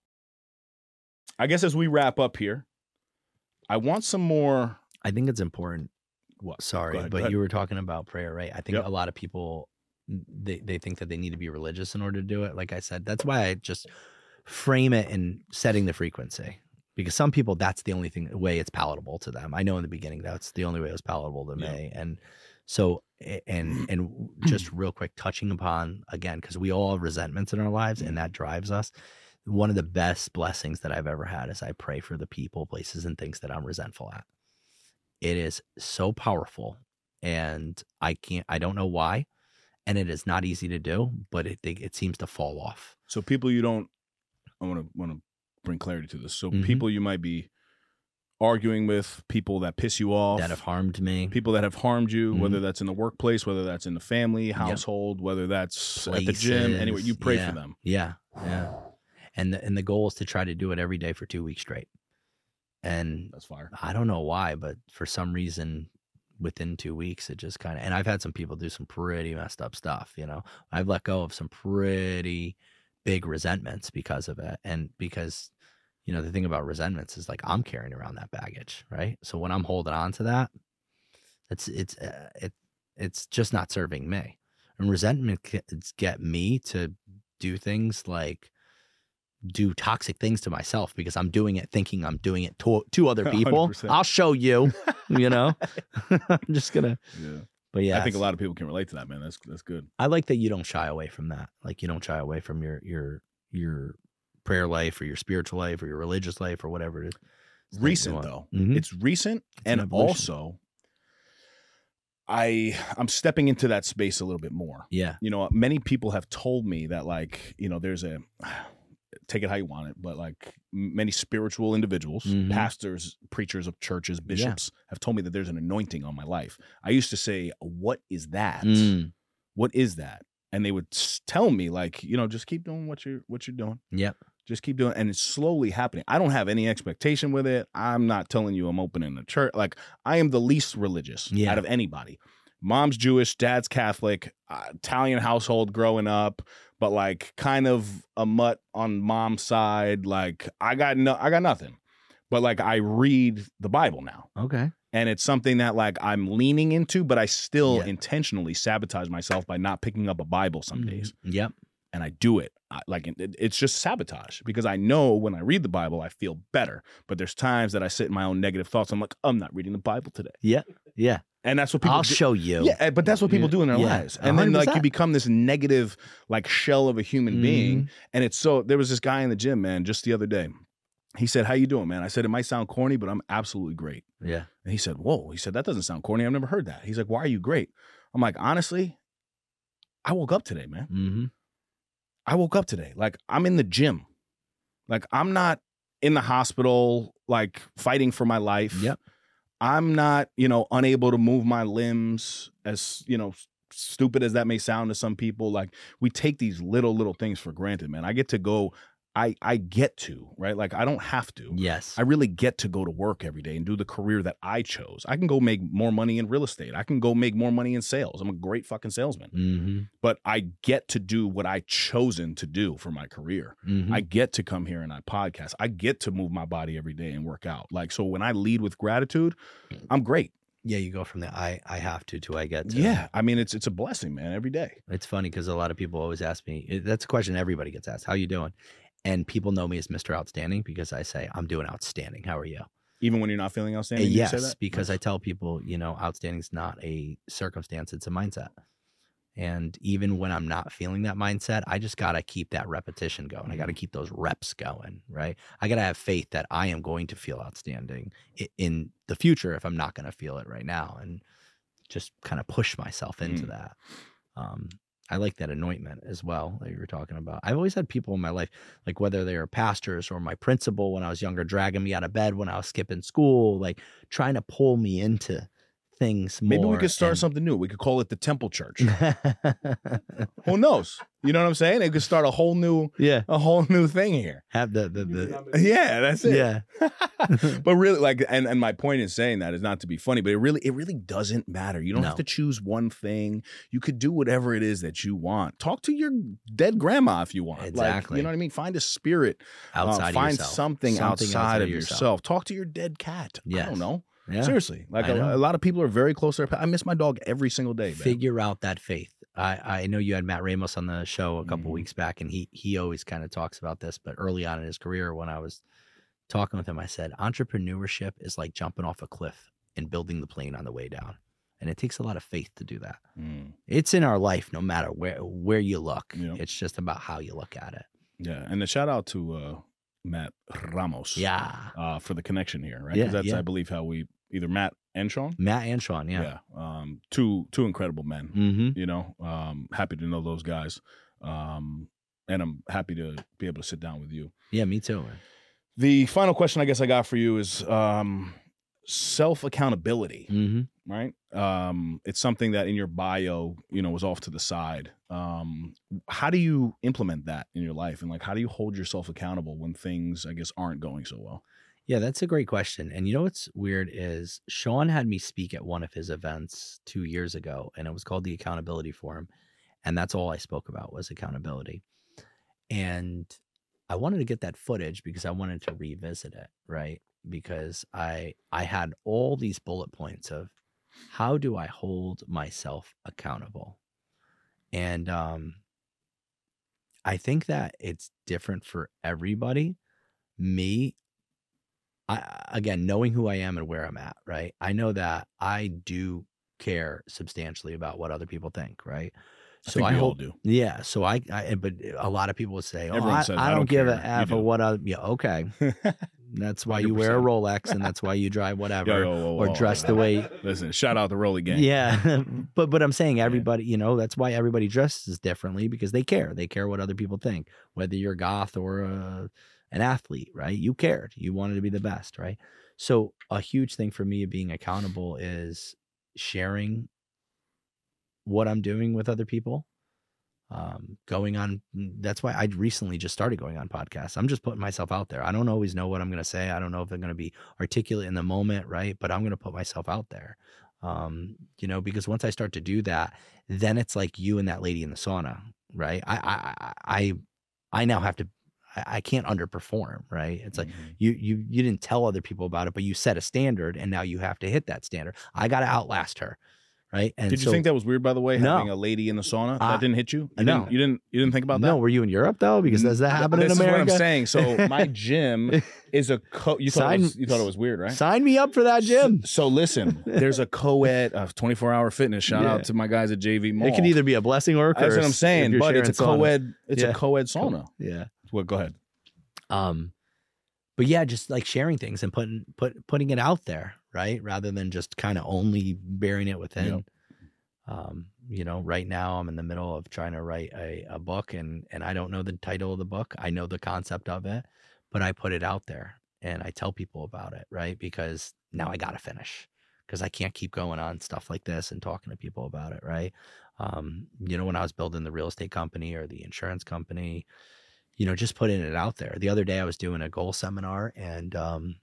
[SPEAKER 1] I guess as we wrap up here, I want some more.
[SPEAKER 2] I think it's important.
[SPEAKER 1] What?
[SPEAKER 2] Sorry,
[SPEAKER 1] Go
[SPEAKER 2] but
[SPEAKER 1] ahead.
[SPEAKER 2] you were talking about prayer, right? I think a lot of people, they think that they need to be religious in order to do it. Like I said, that's why I just frame it in setting the frequency, because some people, that's the only way it's palatable to them. I know in the beginning, that's the only way it was palatable to me. And so, and just real quick, touching upon again, because we all have resentments in our lives and that drives us. One of the best blessings that I've ever had is I pray for the people, places, and things that I'm resentful at. It is so powerful, and I don't know why, and it is not easy to do, but it seems to fall off.
[SPEAKER 1] So people I want to bring clarity to this. So people you might be arguing with, people that piss you off,
[SPEAKER 2] that have harmed me,
[SPEAKER 1] people that have harmed you, whether that's in the workplace, whether that's in the family, household, whether that's
[SPEAKER 2] places,
[SPEAKER 1] at the gym, anywhere, you pray for them.
[SPEAKER 2] Yeah. And the goal is to try to do it every day for 2 weeks straight. And
[SPEAKER 1] that's fire.
[SPEAKER 2] I don't know why, but for some reason within 2 weeks, it just kind of, and I've had some people do some pretty messed up stuff, I've let go of some pretty big resentments because of it. And because, the thing about resentments is like, I'm carrying around that baggage, right? So when I'm holding on to that, it's just not serving me. And resentment get me to do things like do toxic things to myself because I'm doing it thinking I'm doing it to other people.
[SPEAKER 1] 100%.
[SPEAKER 2] I'll show you, you know. I'm just gonna.
[SPEAKER 1] Yeah.
[SPEAKER 2] But yeah,
[SPEAKER 1] I think a lot of people can relate to that, man. That's good.
[SPEAKER 2] I like that you don't shy away from that. Like you don't shy away from your prayer life or your spiritual life or your religious life or whatever it is.
[SPEAKER 1] Recent though.
[SPEAKER 2] Mhm.
[SPEAKER 1] It's recent,
[SPEAKER 2] It's an
[SPEAKER 1] and
[SPEAKER 2] evolution.
[SPEAKER 1] also I'm stepping into that space a little bit more.
[SPEAKER 2] Yeah.
[SPEAKER 1] You know, many people have told me that, like, you know, there's a take it how you want it, but like many spiritual individuals,
[SPEAKER 2] Mhm.
[SPEAKER 1] pastors, preachers of churches, bishops have told me that there's an anointing on my life. I used to say, "What is that?
[SPEAKER 2] Mm.
[SPEAKER 1] What is that?" And they would tell me, like, you know, just keep doing what you're doing.
[SPEAKER 2] Yep.
[SPEAKER 1] Just keep doing it. And it's slowly happening. I don't have any expectation with it. I'm not telling you I'm opening a church. Like, I am the least religious
[SPEAKER 2] Yeah.
[SPEAKER 1] out of anybody. Mom's Jewish, dad's Catholic, Italian household growing up, but like kind of a mutt on mom's side. Like I got nothing, but like I read the Bible now,
[SPEAKER 2] Okay.
[SPEAKER 1] and it's something that like I'm leaning into, but I still
[SPEAKER 2] Yeah.
[SPEAKER 1] intentionally sabotage myself by not picking up a Bible some days,
[SPEAKER 2] Yep.
[SPEAKER 1] and I do it. It's just sabotage because I know when I read the Bible, I feel better. But there's times that I sit in my own negative thoughts. I'm like, I'm not reading the Bible today.
[SPEAKER 2] Yeah. Yeah.
[SPEAKER 1] And that's what people
[SPEAKER 2] I'll
[SPEAKER 1] do.
[SPEAKER 2] show you.
[SPEAKER 1] Yeah, but that's what people do in their
[SPEAKER 2] Yeah.
[SPEAKER 1] lives. And then like
[SPEAKER 2] 100%.
[SPEAKER 1] you become this negative like shell of a human being. And it's so there was this guy in the gym, man, just the other day. He said, "How you doing, man?" I said, "It might sound corny, but I'm absolutely great."
[SPEAKER 2] Yeah.
[SPEAKER 1] And he said, "Whoa." He said, "That doesn't sound corny. I've never heard that." He's like, "Why are you great?" I'm like, "Honestly, I woke up today, man.
[SPEAKER 2] Mm-hmm.
[SPEAKER 1] I woke up today. Like I'm in the gym. Like I'm not in the hospital, like fighting for my life.
[SPEAKER 2] Yep.
[SPEAKER 1] I'm not, you know, unable to move my limbs, as, you know, stupid as that may sound to some people. Like we take these little things for granted, man. I get to go, I get to, right? Like I don't have to.
[SPEAKER 2] Yes.
[SPEAKER 1] I really get to go to work every day and do the career that I chose. I can go make more money in real estate. I can go make more money in sales. I'm a great fucking salesman.
[SPEAKER 2] Mm-hmm.
[SPEAKER 1] But I get to do what I chosen to do for my career.
[SPEAKER 2] Mm-hmm.
[SPEAKER 1] I get to come here and I podcast. I get to move my body every day and work out. Like, so when I lead with gratitude, I'm great.
[SPEAKER 2] Yeah, you go from the I have to I get to.
[SPEAKER 1] Yeah. I mean, it's a blessing, man, every day.
[SPEAKER 2] It's funny because a lot of people always ask me, that's a question everybody gets asked, how you doing? And people know me as Mr. Outstanding because I say, I'm doing outstanding. How are you?
[SPEAKER 1] Even when you're not feeling outstanding, you say
[SPEAKER 2] Yes,
[SPEAKER 1] that?
[SPEAKER 2] because I tell people, you know, outstanding is not a circumstance, it's a mindset. And even when I'm not feeling that mindset, I just got to keep that repetition going. I got to keep those reps going, right? I got to have faith that I am going to feel outstanding in the future if I'm not going to feel it right now, and just kind of push myself into that. I like that anointment as well that you were talking about. I've always had people in my life, like whether they were pastors or my principal when I was younger, dragging me out of bed when I was skipping school, like trying to pull me into things more.
[SPEAKER 1] Maybe we could start something new. We could call it the Temple Church. Who knows? You know what I'm saying? They could start a whole new thing here.
[SPEAKER 2] Have the
[SPEAKER 1] Yeah, that's it.
[SPEAKER 2] yeah.
[SPEAKER 1] But really, like, and my point in saying that is not to be funny, but it really doesn't matter. You don't have to choose one thing. You could do whatever it is that you want. Talk to your dead grandma if you want.
[SPEAKER 2] Exactly.
[SPEAKER 1] Like, you know what I mean? Find a spirit
[SPEAKER 2] Outside of
[SPEAKER 1] find
[SPEAKER 2] yourself.
[SPEAKER 1] something outside of yourself. Talk to your dead cat.
[SPEAKER 2] Yes.
[SPEAKER 1] I don't know.
[SPEAKER 2] Yeah.
[SPEAKER 1] Seriously. Like a lot of people are very close to their pet. I miss my dog every single day, man.
[SPEAKER 2] Figure out that faith. I know you had Matt Ramos on the show a couple weeks back, and he always kind of talks about this, but early on in his career when I was talking with him, I said, entrepreneurship is like jumping off a cliff and building the plane on the way down. And it takes a lot of faith to do that. It's in our life, no matter where you look.
[SPEAKER 1] Yeah.
[SPEAKER 2] It's just about how you look at it.
[SPEAKER 1] Yeah. And a shout out to Matt Ramos.
[SPEAKER 2] Yeah.
[SPEAKER 1] For the connection here, right?
[SPEAKER 2] Yeah,
[SPEAKER 1] Because that's,
[SPEAKER 2] yeah.
[SPEAKER 1] I believe, how we either Matt and Sean.
[SPEAKER 2] Matt and Sean, yeah.
[SPEAKER 1] Two incredible men.
[SPEAKER 2] Mm-hmm.
[SPEAKER 1] You know, happy to know those guys. And I'm happy to be able to sit down with you.
[SPEAKER 2] Yeah, me too, man.
[SPEAKER 1] The final question I guess I got for you is self-accountability,
[SPEAKER 2] Mm-hmm.
[SPEAKER 1] right? It's something that in your bio, you know, was off to the side. How do you implement that in your life? And like, how do you hold yourself accountable when things, I guess, aren't going so well?
[SPEAKER 2] Yeah, that's a great question. And you know what's weird is Sean had me speak at one of his events 2 years ago, and it was called the Accountability Forum. And that's all I spoke about was accountability. And I wanted to get that footage because I wanted to revisit it, right? Because I had all these bullet points of how do I hold myself accountable? And I think that it's different for everybody. Me, again, knowing who I am and where I'm at, right? I know that I do care substantially about what other people think, right?
[SPEAKER 1] So I think we all do.
[SPEAKER 2] Yeah. So but a lot of people would say, "Oh,
[SPEAKER 1] Everyone says,
[SPEAKER 2] I don't give a
[SPEAKER 1] care."
[SPEAKER 2] f of what other." Yeah, okay. That's why you wear a
[SPEAKER 1] 100%.
[SPEAKER 2] Rolex, and that's why you drive whatever, or
[SPEAKER 1] whoa,
[SPEAKER 2] dress the way.
[SPEAKER 1] Listen, shout out the Rolly gang.
[SPEAKER 2] Yeah, but I'm saying everybody, you know, that's why everybody dresses differently, because they care. They care what other people think, whether you're goth or an athlete, right? You cared. You wanted to be the best, right? So a huge thing for me being accountable is sharing what I'm doing with other people. Going on, that's why I recently just started going on podcasts. I'm just putting myself out there. I don't always know what I'm going to say. I don't know if they're going to be articulate in the moment, right? But I'm going to put myself out there, you know, because once I start to do that, then it's like you and that lady in the sauna, right? I now have to, I can't underperform, right? It's like you didn't tell other people about it, but you set a standard, and now you have to hit that standard. I got to outlast her. Right. And
[SPEAKER 1] did you think that was weird, by the way,
[SPEAKER 2] no,
[SPEAKER 1] having a lady in the sauna? That didn't hit you?
[SPEAKER 2] No.
[SPEAKER 1] You didn't think about that?
[SPEAKER 2] No. Were you in Europe though? Because does that happen in America?
[SPEAKER 1] This is what I'm saying. So my gym is a you thought it was weird, right?
[SPEAKER 2] Sign me up for that gym.
[SPEAKER 1] So listen, there's a co-ed of 24-hour fitness. Shout out to my guys at JV Mall.
[SPEAKER 2] It can either be a blessing or a curse.
[SPEAKER 1] That's what I'm saying. But it's a co-ed. It's a co-ed sauna.
[SPEAKER 2] Yeah.
[SPEAKER 1] Well, go ahead.
[SPEAKER 2] But yeah, just like sharing things and putting it out there, right? Rather than just kind of only bearing it within. Yep. You know, right now I'm in the middle of trying to write a book, and I don't know the title of the book. I know the concept of it, but I put it out there and I tell people about it, right? Because now I got to finish, because I can't keep going on stuff like this and talking to people about it, right? You know, when I was building the real estate company or the insurance company, you know, just putting it out there. The other day I was doing a goal seminar, and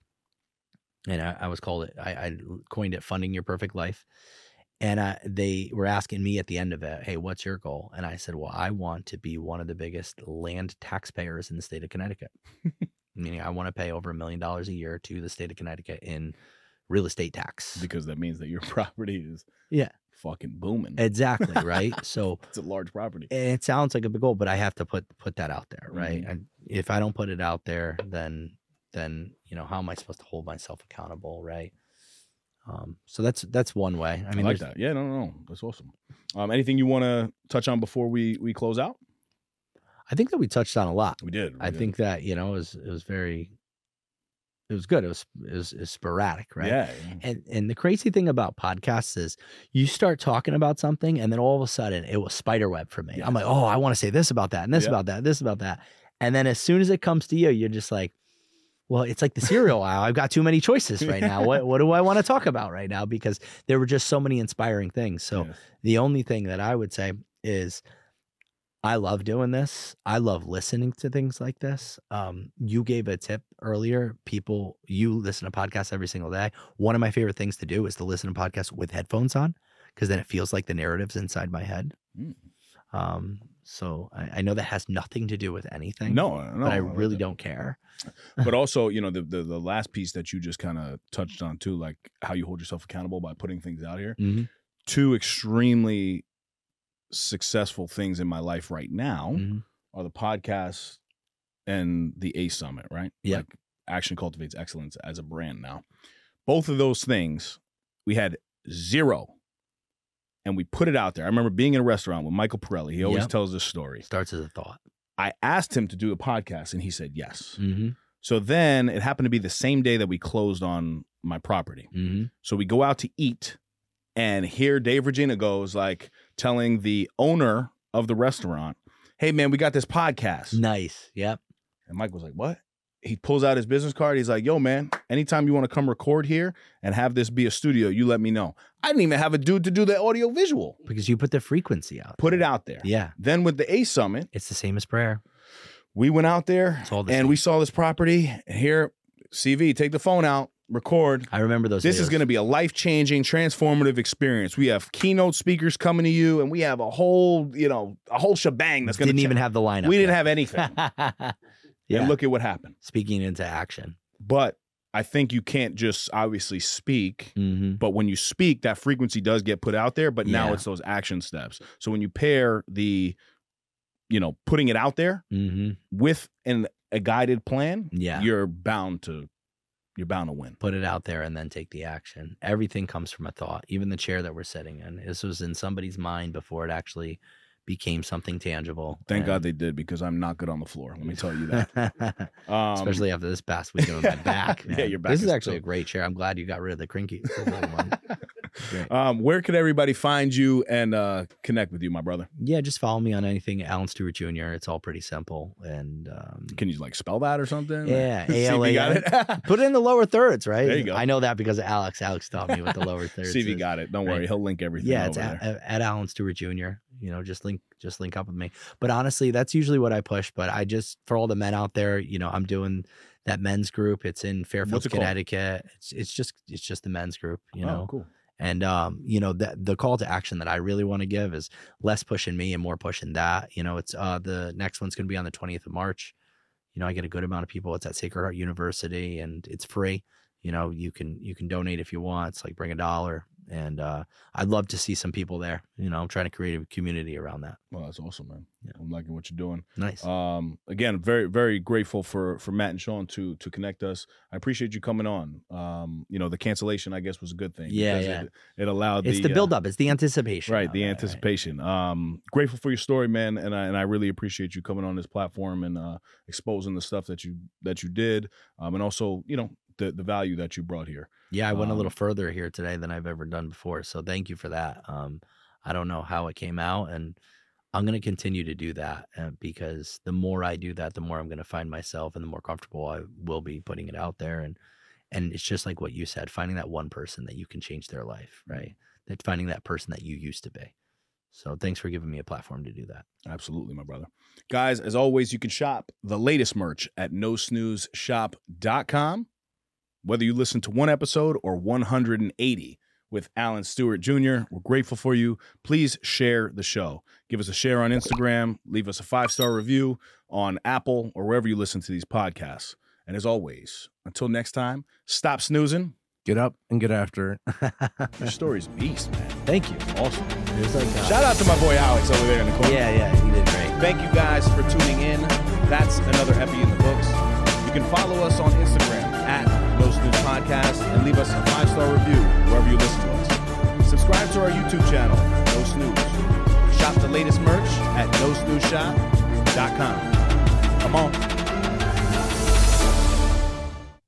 [SPEAKER 2] I was I coined it Funding Your Perfect Life. And they were asking me at the end of it, hey, what's your goal? And I said, well, I want to be one of the biggest land taxpayers in the state of Connecticut. Meaning I want to pay over $1 million a year to the state of Connecticut in real estate tax.
[SPEAKER 1] Because that means that your property is fucking booming.
[SPEAKER 2] Exactly, right? So
[SPEAKER 1] it's a large property.
[SPEAKER 2] It sounds like a big goal, but I have to put that out there, right? And if I don't put it out there, then you know, how am I supposed to hold myself accountable, right? So that's one way. I mean,
[SPEAKER 1] I like that. Yeah, no. That's awesome. Anything you want to touch on before we close out?
[SPEAKER 2] I think that we touched on a lot.
[SPEAKER 1] We did.
[SPEAKER 2] I think that, you know, it was good. It was sporadic, right?
[SPEAKER 1] Yeah.
[SPEAKER 2] And the crazy thing about podcasts is you start talking about something, and then all of a sudden it was spiderweb for me. Yes. I'm like, oh, I want to say this about that, and this about that, this about that. And then as soon as it comes to you, you're just like, well, it's like the cereal aisle. I've got too many choices right now. What do I want to talk about right now? Because there were just so many inspiring things. So the only thing that I would say is I love doing this. I love listening to things like this. You gave a tip earlier. You listen to podcasts every single day. One of my favorite things to do is to listen to podcasts with headphones on, because then it feels like the narrative's inside my head. So I know that has nothing to do with anything.
[SPEAKER 1] No,
[SPEAKER 2] but I really don't care.
[SPEAKER 1] But also, you know, the last piece that you just kind of touched on too, like how you hold yourself accountable by putting things out here. Mm-hmm. Two extremely successful things in my life right now are the podcast and the ACE Summit, right?
[SPEAKER 2] Yeah.
[SPEAKER 1] Like Action Cultivates Excellence as a brand now. Both of those things, we had zero. And we put it out there. I remember being in a restaurant with Michael Pirelli. He always tells this story.
[SPEAKER 2] Starts as a thought.
[SPEAKER 1] I asked him to do a podcast, and he said yes.
[SPEAKER 2] Mm-hmm.
[SPEAKER 1] So then it happened to be the same day that we closed on my property.
[SPEAKER 2] Mm-hmm.
[SPEAKER 1] So we go out to eat, and here Dave Regina goes, like, telling the owner of the restaurant, hey, man, we got this podcast.
[SPEAKER 2] Nice. Yep.
[SPEAKER 1] And Mike was like, what? He pulls out his business card. He's like, yo, man, anytime you want to come record here and have this be a studio, you let me know. I didn't even have a dude to do the audio visual.
[SPEAKER 2] Because you put the frequency out.
[SPEAKER 1] Put it out there.
[SPEAKER 2] Yeah.
[SPEAKER 1] Then with the ACE Summit.
[SPEAKER 2] It's the same as prayer.
[SPEAKER 1] We went out there and we saw this property. And here, CV, take the phone out, record.
[SPEAKER 2] I remember those
[SPEAKER 1] This
[SPEAKER 2] videos.
[SPEAKER 1] is going to be a life-changing, transformative experience. We have keynote speakers coming to you, and we have a whole, a whole shebang that's going to
[SPEAKER 2] Didn't even have the lineup.
[SPEAKER 1] We didn't have anything.
[SPEAKER 2] Yeah.
[SPEAKER 1] And look at what happened.
[SPEAKER 2] Speaking into action.
[SPEAKER 1] But I think you can't just obviously speak,
[SPEAKER 2] Mm-hmm.
[SPEAKER 1] but when you speak, that frequency does get put out there, but now it's those action steps. So when you pair the putting it out there with a guided plan,
[SPEAKER 2] Yeah.
[SPEAKER 1] you're bound to win.
[SPEAKER 2] Put it out there and then take the action. Everything comes from a thought. Even the chair that we're sitting in, this was in somebody's mind before it actually became something tangible.
[SPEAKER 1] Thank God they did, because I'm not good on the floor. Let me tell you that.
[SPEAKER 2] Especially after this past weekend with my back. Man.
[SPEAKER 1] Yeah, your back
[SPEAKER 2] This is
[SPEAKER 1] is
[SPEAKER 2] actually
[SPEAKER 1] dope.
[SPEAKER 2] a great chair. I'm glad you got rid of the crinky. Great.
[SPEAKER 1] Where could everybody find you and connect with you, my brother?
[SPEAKER 2] Yeah, just follow me on anything, Alan Stewart Jr. It's all pretty simple. And
[SPEAKER 1] Can you spell that or something?
[SPEAKER 2] yeah,
[SPEAKER 1] See if you got it.
[SPEAKER 2] Put it in the lower thirds, right?
[SPEAKER 1] There you go.
[SPEAKER 2] I know that because of Alex. Alex taught me what the lower thirds.
[SPEAKER 1] See if you
[SPEAKER 2] is.
[SPEAKER 1] got it. Don't worry,
[SPEAKER 2] Right.
[SPEAKER 1] he'll link everything.
[SPEAKER 2] Yeah,
[SPEAKER 1] over
[SPEAKER 2] it's
[SPEAKER 1] there.
[SPEAKER 2] at Alan Stewart Jr. Just link up with me. But honestly, that's usually what I push. But I just, for all the men out there, I'm doing that men's group. It's in Fairfield,
[SPEAKER 1] What's it called?
[SPEAKER 2] Connecticut. It's just the men's group.
[SPEAKER 1] Oh, cool.
[SPEAKER 2] And the call to action that I really want to give is less pushing me and more pushing that. It's the next one's going to be on the 20th of March. I get a good amount of people. It's at Sacred Heart University, and it's free. You can donate if you want. It's bring $1, and I'd love to see some people there. I'm trying to create a community around that.
[SPEAKER 1] Well, that's awesome, man.
[SPEAKER 2] Yeah.
[SPEAKER 1] I'm liking what you're doing.
[SPEAKER 2] Nice.
[SPEAKER 1] Again, very, very grateful for Matt and Sean to connect us. I appreciate you coming on. The cancellation, I guess, was a good thing.
[SPEAKER 2] Yeah,
[SPEAKER 1] because
[SPEAKER 2] yeah.
[SPEAKER 1] It allowed
[SPEAKER 2] It's the build up. It's the anticipation.
[SPEAKER 1] Right,
[SPEAKER 2] of
[SPEAKER 1] the
[SPEAKER 2] it,
[SPEAKER 1] anticipation. Grateful for your story, man, and I really appreciate you coming on this platform and exposing the stuff that you did, and also the value that you brought here.
[SPEAKER 2] Yeah, I went a little further here today than I've ever done before. So thank you for that. I don't know how it came out, and I'm going to continue to do that because the more I do that, the more I'm going to find myself, and the more comfortable I will be putting it out there. And it's just like what you said, finding that one person that you can change their life, right? That finding that person that you used to be. So thanks for giving me a platform to do that.
[SPEAKER 1] Absolutely, my brother. Guys, as always, you can shop the latest merch at nosnoozeshop.com. Whether you listen to one episode or 180 with Alan Stewart Jr., we're grateful for you. Please share the show. Give us a share on Instagram. Leave us a 5-star review on Apple or wherever you listen to these podcasts. And as always, until next time, stop snoozing.
[SPEAKER 3] Get up and get after it.
[SPEAKER 1] Your story's beast, man.
[SPEAKER 2] Thank you.
[SPEAKER 1] Awesome.
[SPEAKER 2] There's
[SPEAKER 1] Shout out to my boy Alex over there in the corner.
[SPEAKER 2] Yeah, he did great.
[SPEAKER 1] Thank you guys for tuning in. That's another epi in the books. You can follow us on Instagram at No Snooze Podcast and leave us a 5-star review wherever you listen to us. Subscribe to our YouTube channel, No Snooze. Shop the latest merch at nosnoozeshop.com. Come on.